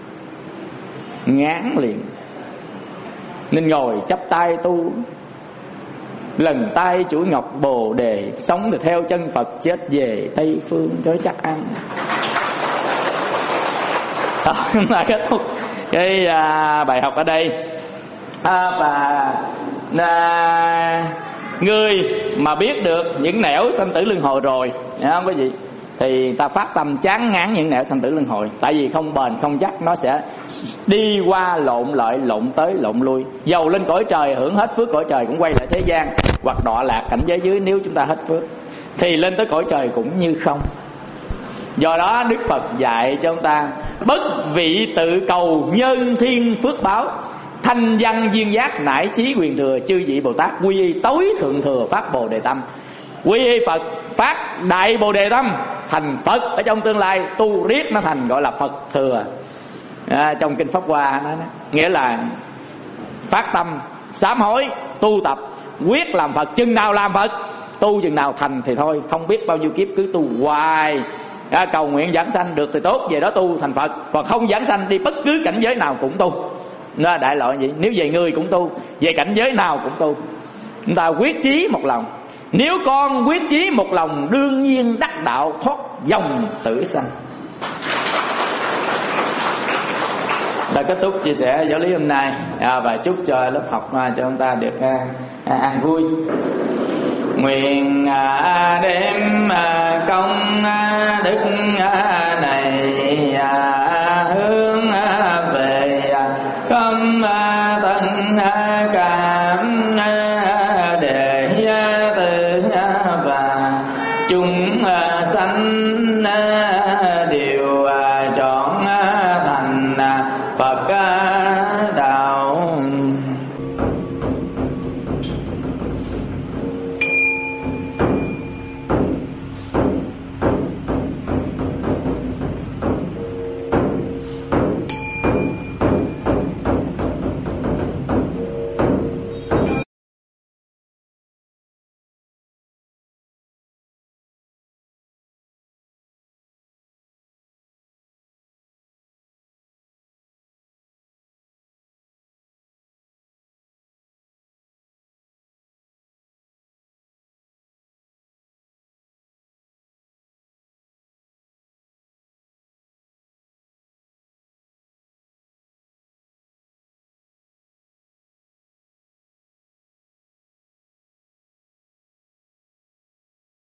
Speaker 3: ngán liền. Nên ngồi chắp tay tu, lần tay chuỗi ngọc bồ đề, sống thì theo chân Phật, chết về Tây Phương cho chắc ăn. Chúng ta kết thúc cái bài học ở đây. Người mà biết được những nẻo sanh tử luân hồi rồi, không quý vị, thì ta phát tâm chán ngán những nẻo sanh tử luân hồi. Tại vì không bền không chắc, nó sẽ đi qua lộn lại, lộn tới lộn lui. Dầu lên cõi trời hưởng hết phước cõi trời cũng quay lại thế gian, hoặc đọa lạc cảnh giới dưới. Nếu chúng ta hết phước thì lên tới cõi trời cũng như không. Do đó Đức Phật dạy cho chúng ta bất vị tự cầu nhân thiên phước báo, thanh văn duyên giác nải chí quyền thừa, chư vị Bồ Tát quy y tối thượng thừa phát Bồ Đề tâm. Quy y Phật phát đại Bồ Đề tâm, thành Phật ở trong tương lai, tu riết nó thành gọi là Phật thừa. Trong kinh Pháp Hoa nói, nghĩa là phát tâm sám hối tu tập, quyết làm Phật. Chừng nào làm Phật, tu chừng nào thành thì thôi, không biết bao nhiêu kiếp cứ tu hoài. Cầu nguyện giảng sanh được thì tốt, về đó tu thành Phật. Còn không giảng sanh đi bất cứ cảnh giới nào cũng tu. Nó đại loại vậy. Nếu về người cũng tu, về cảnh giới nào cũng tu. Chúng ta quyết chí một lòng. Nếu con quyết chí một lòng, đương nhiên đắc đạo, thoát dòng tử sanh. Đã kết thúc chia sẻ giáo lý hôm nay, và chúc cho lớp học cho chúng ta được an vui. Nguyện đem công đức này hướng về không tận cảm để từ và chúng sanh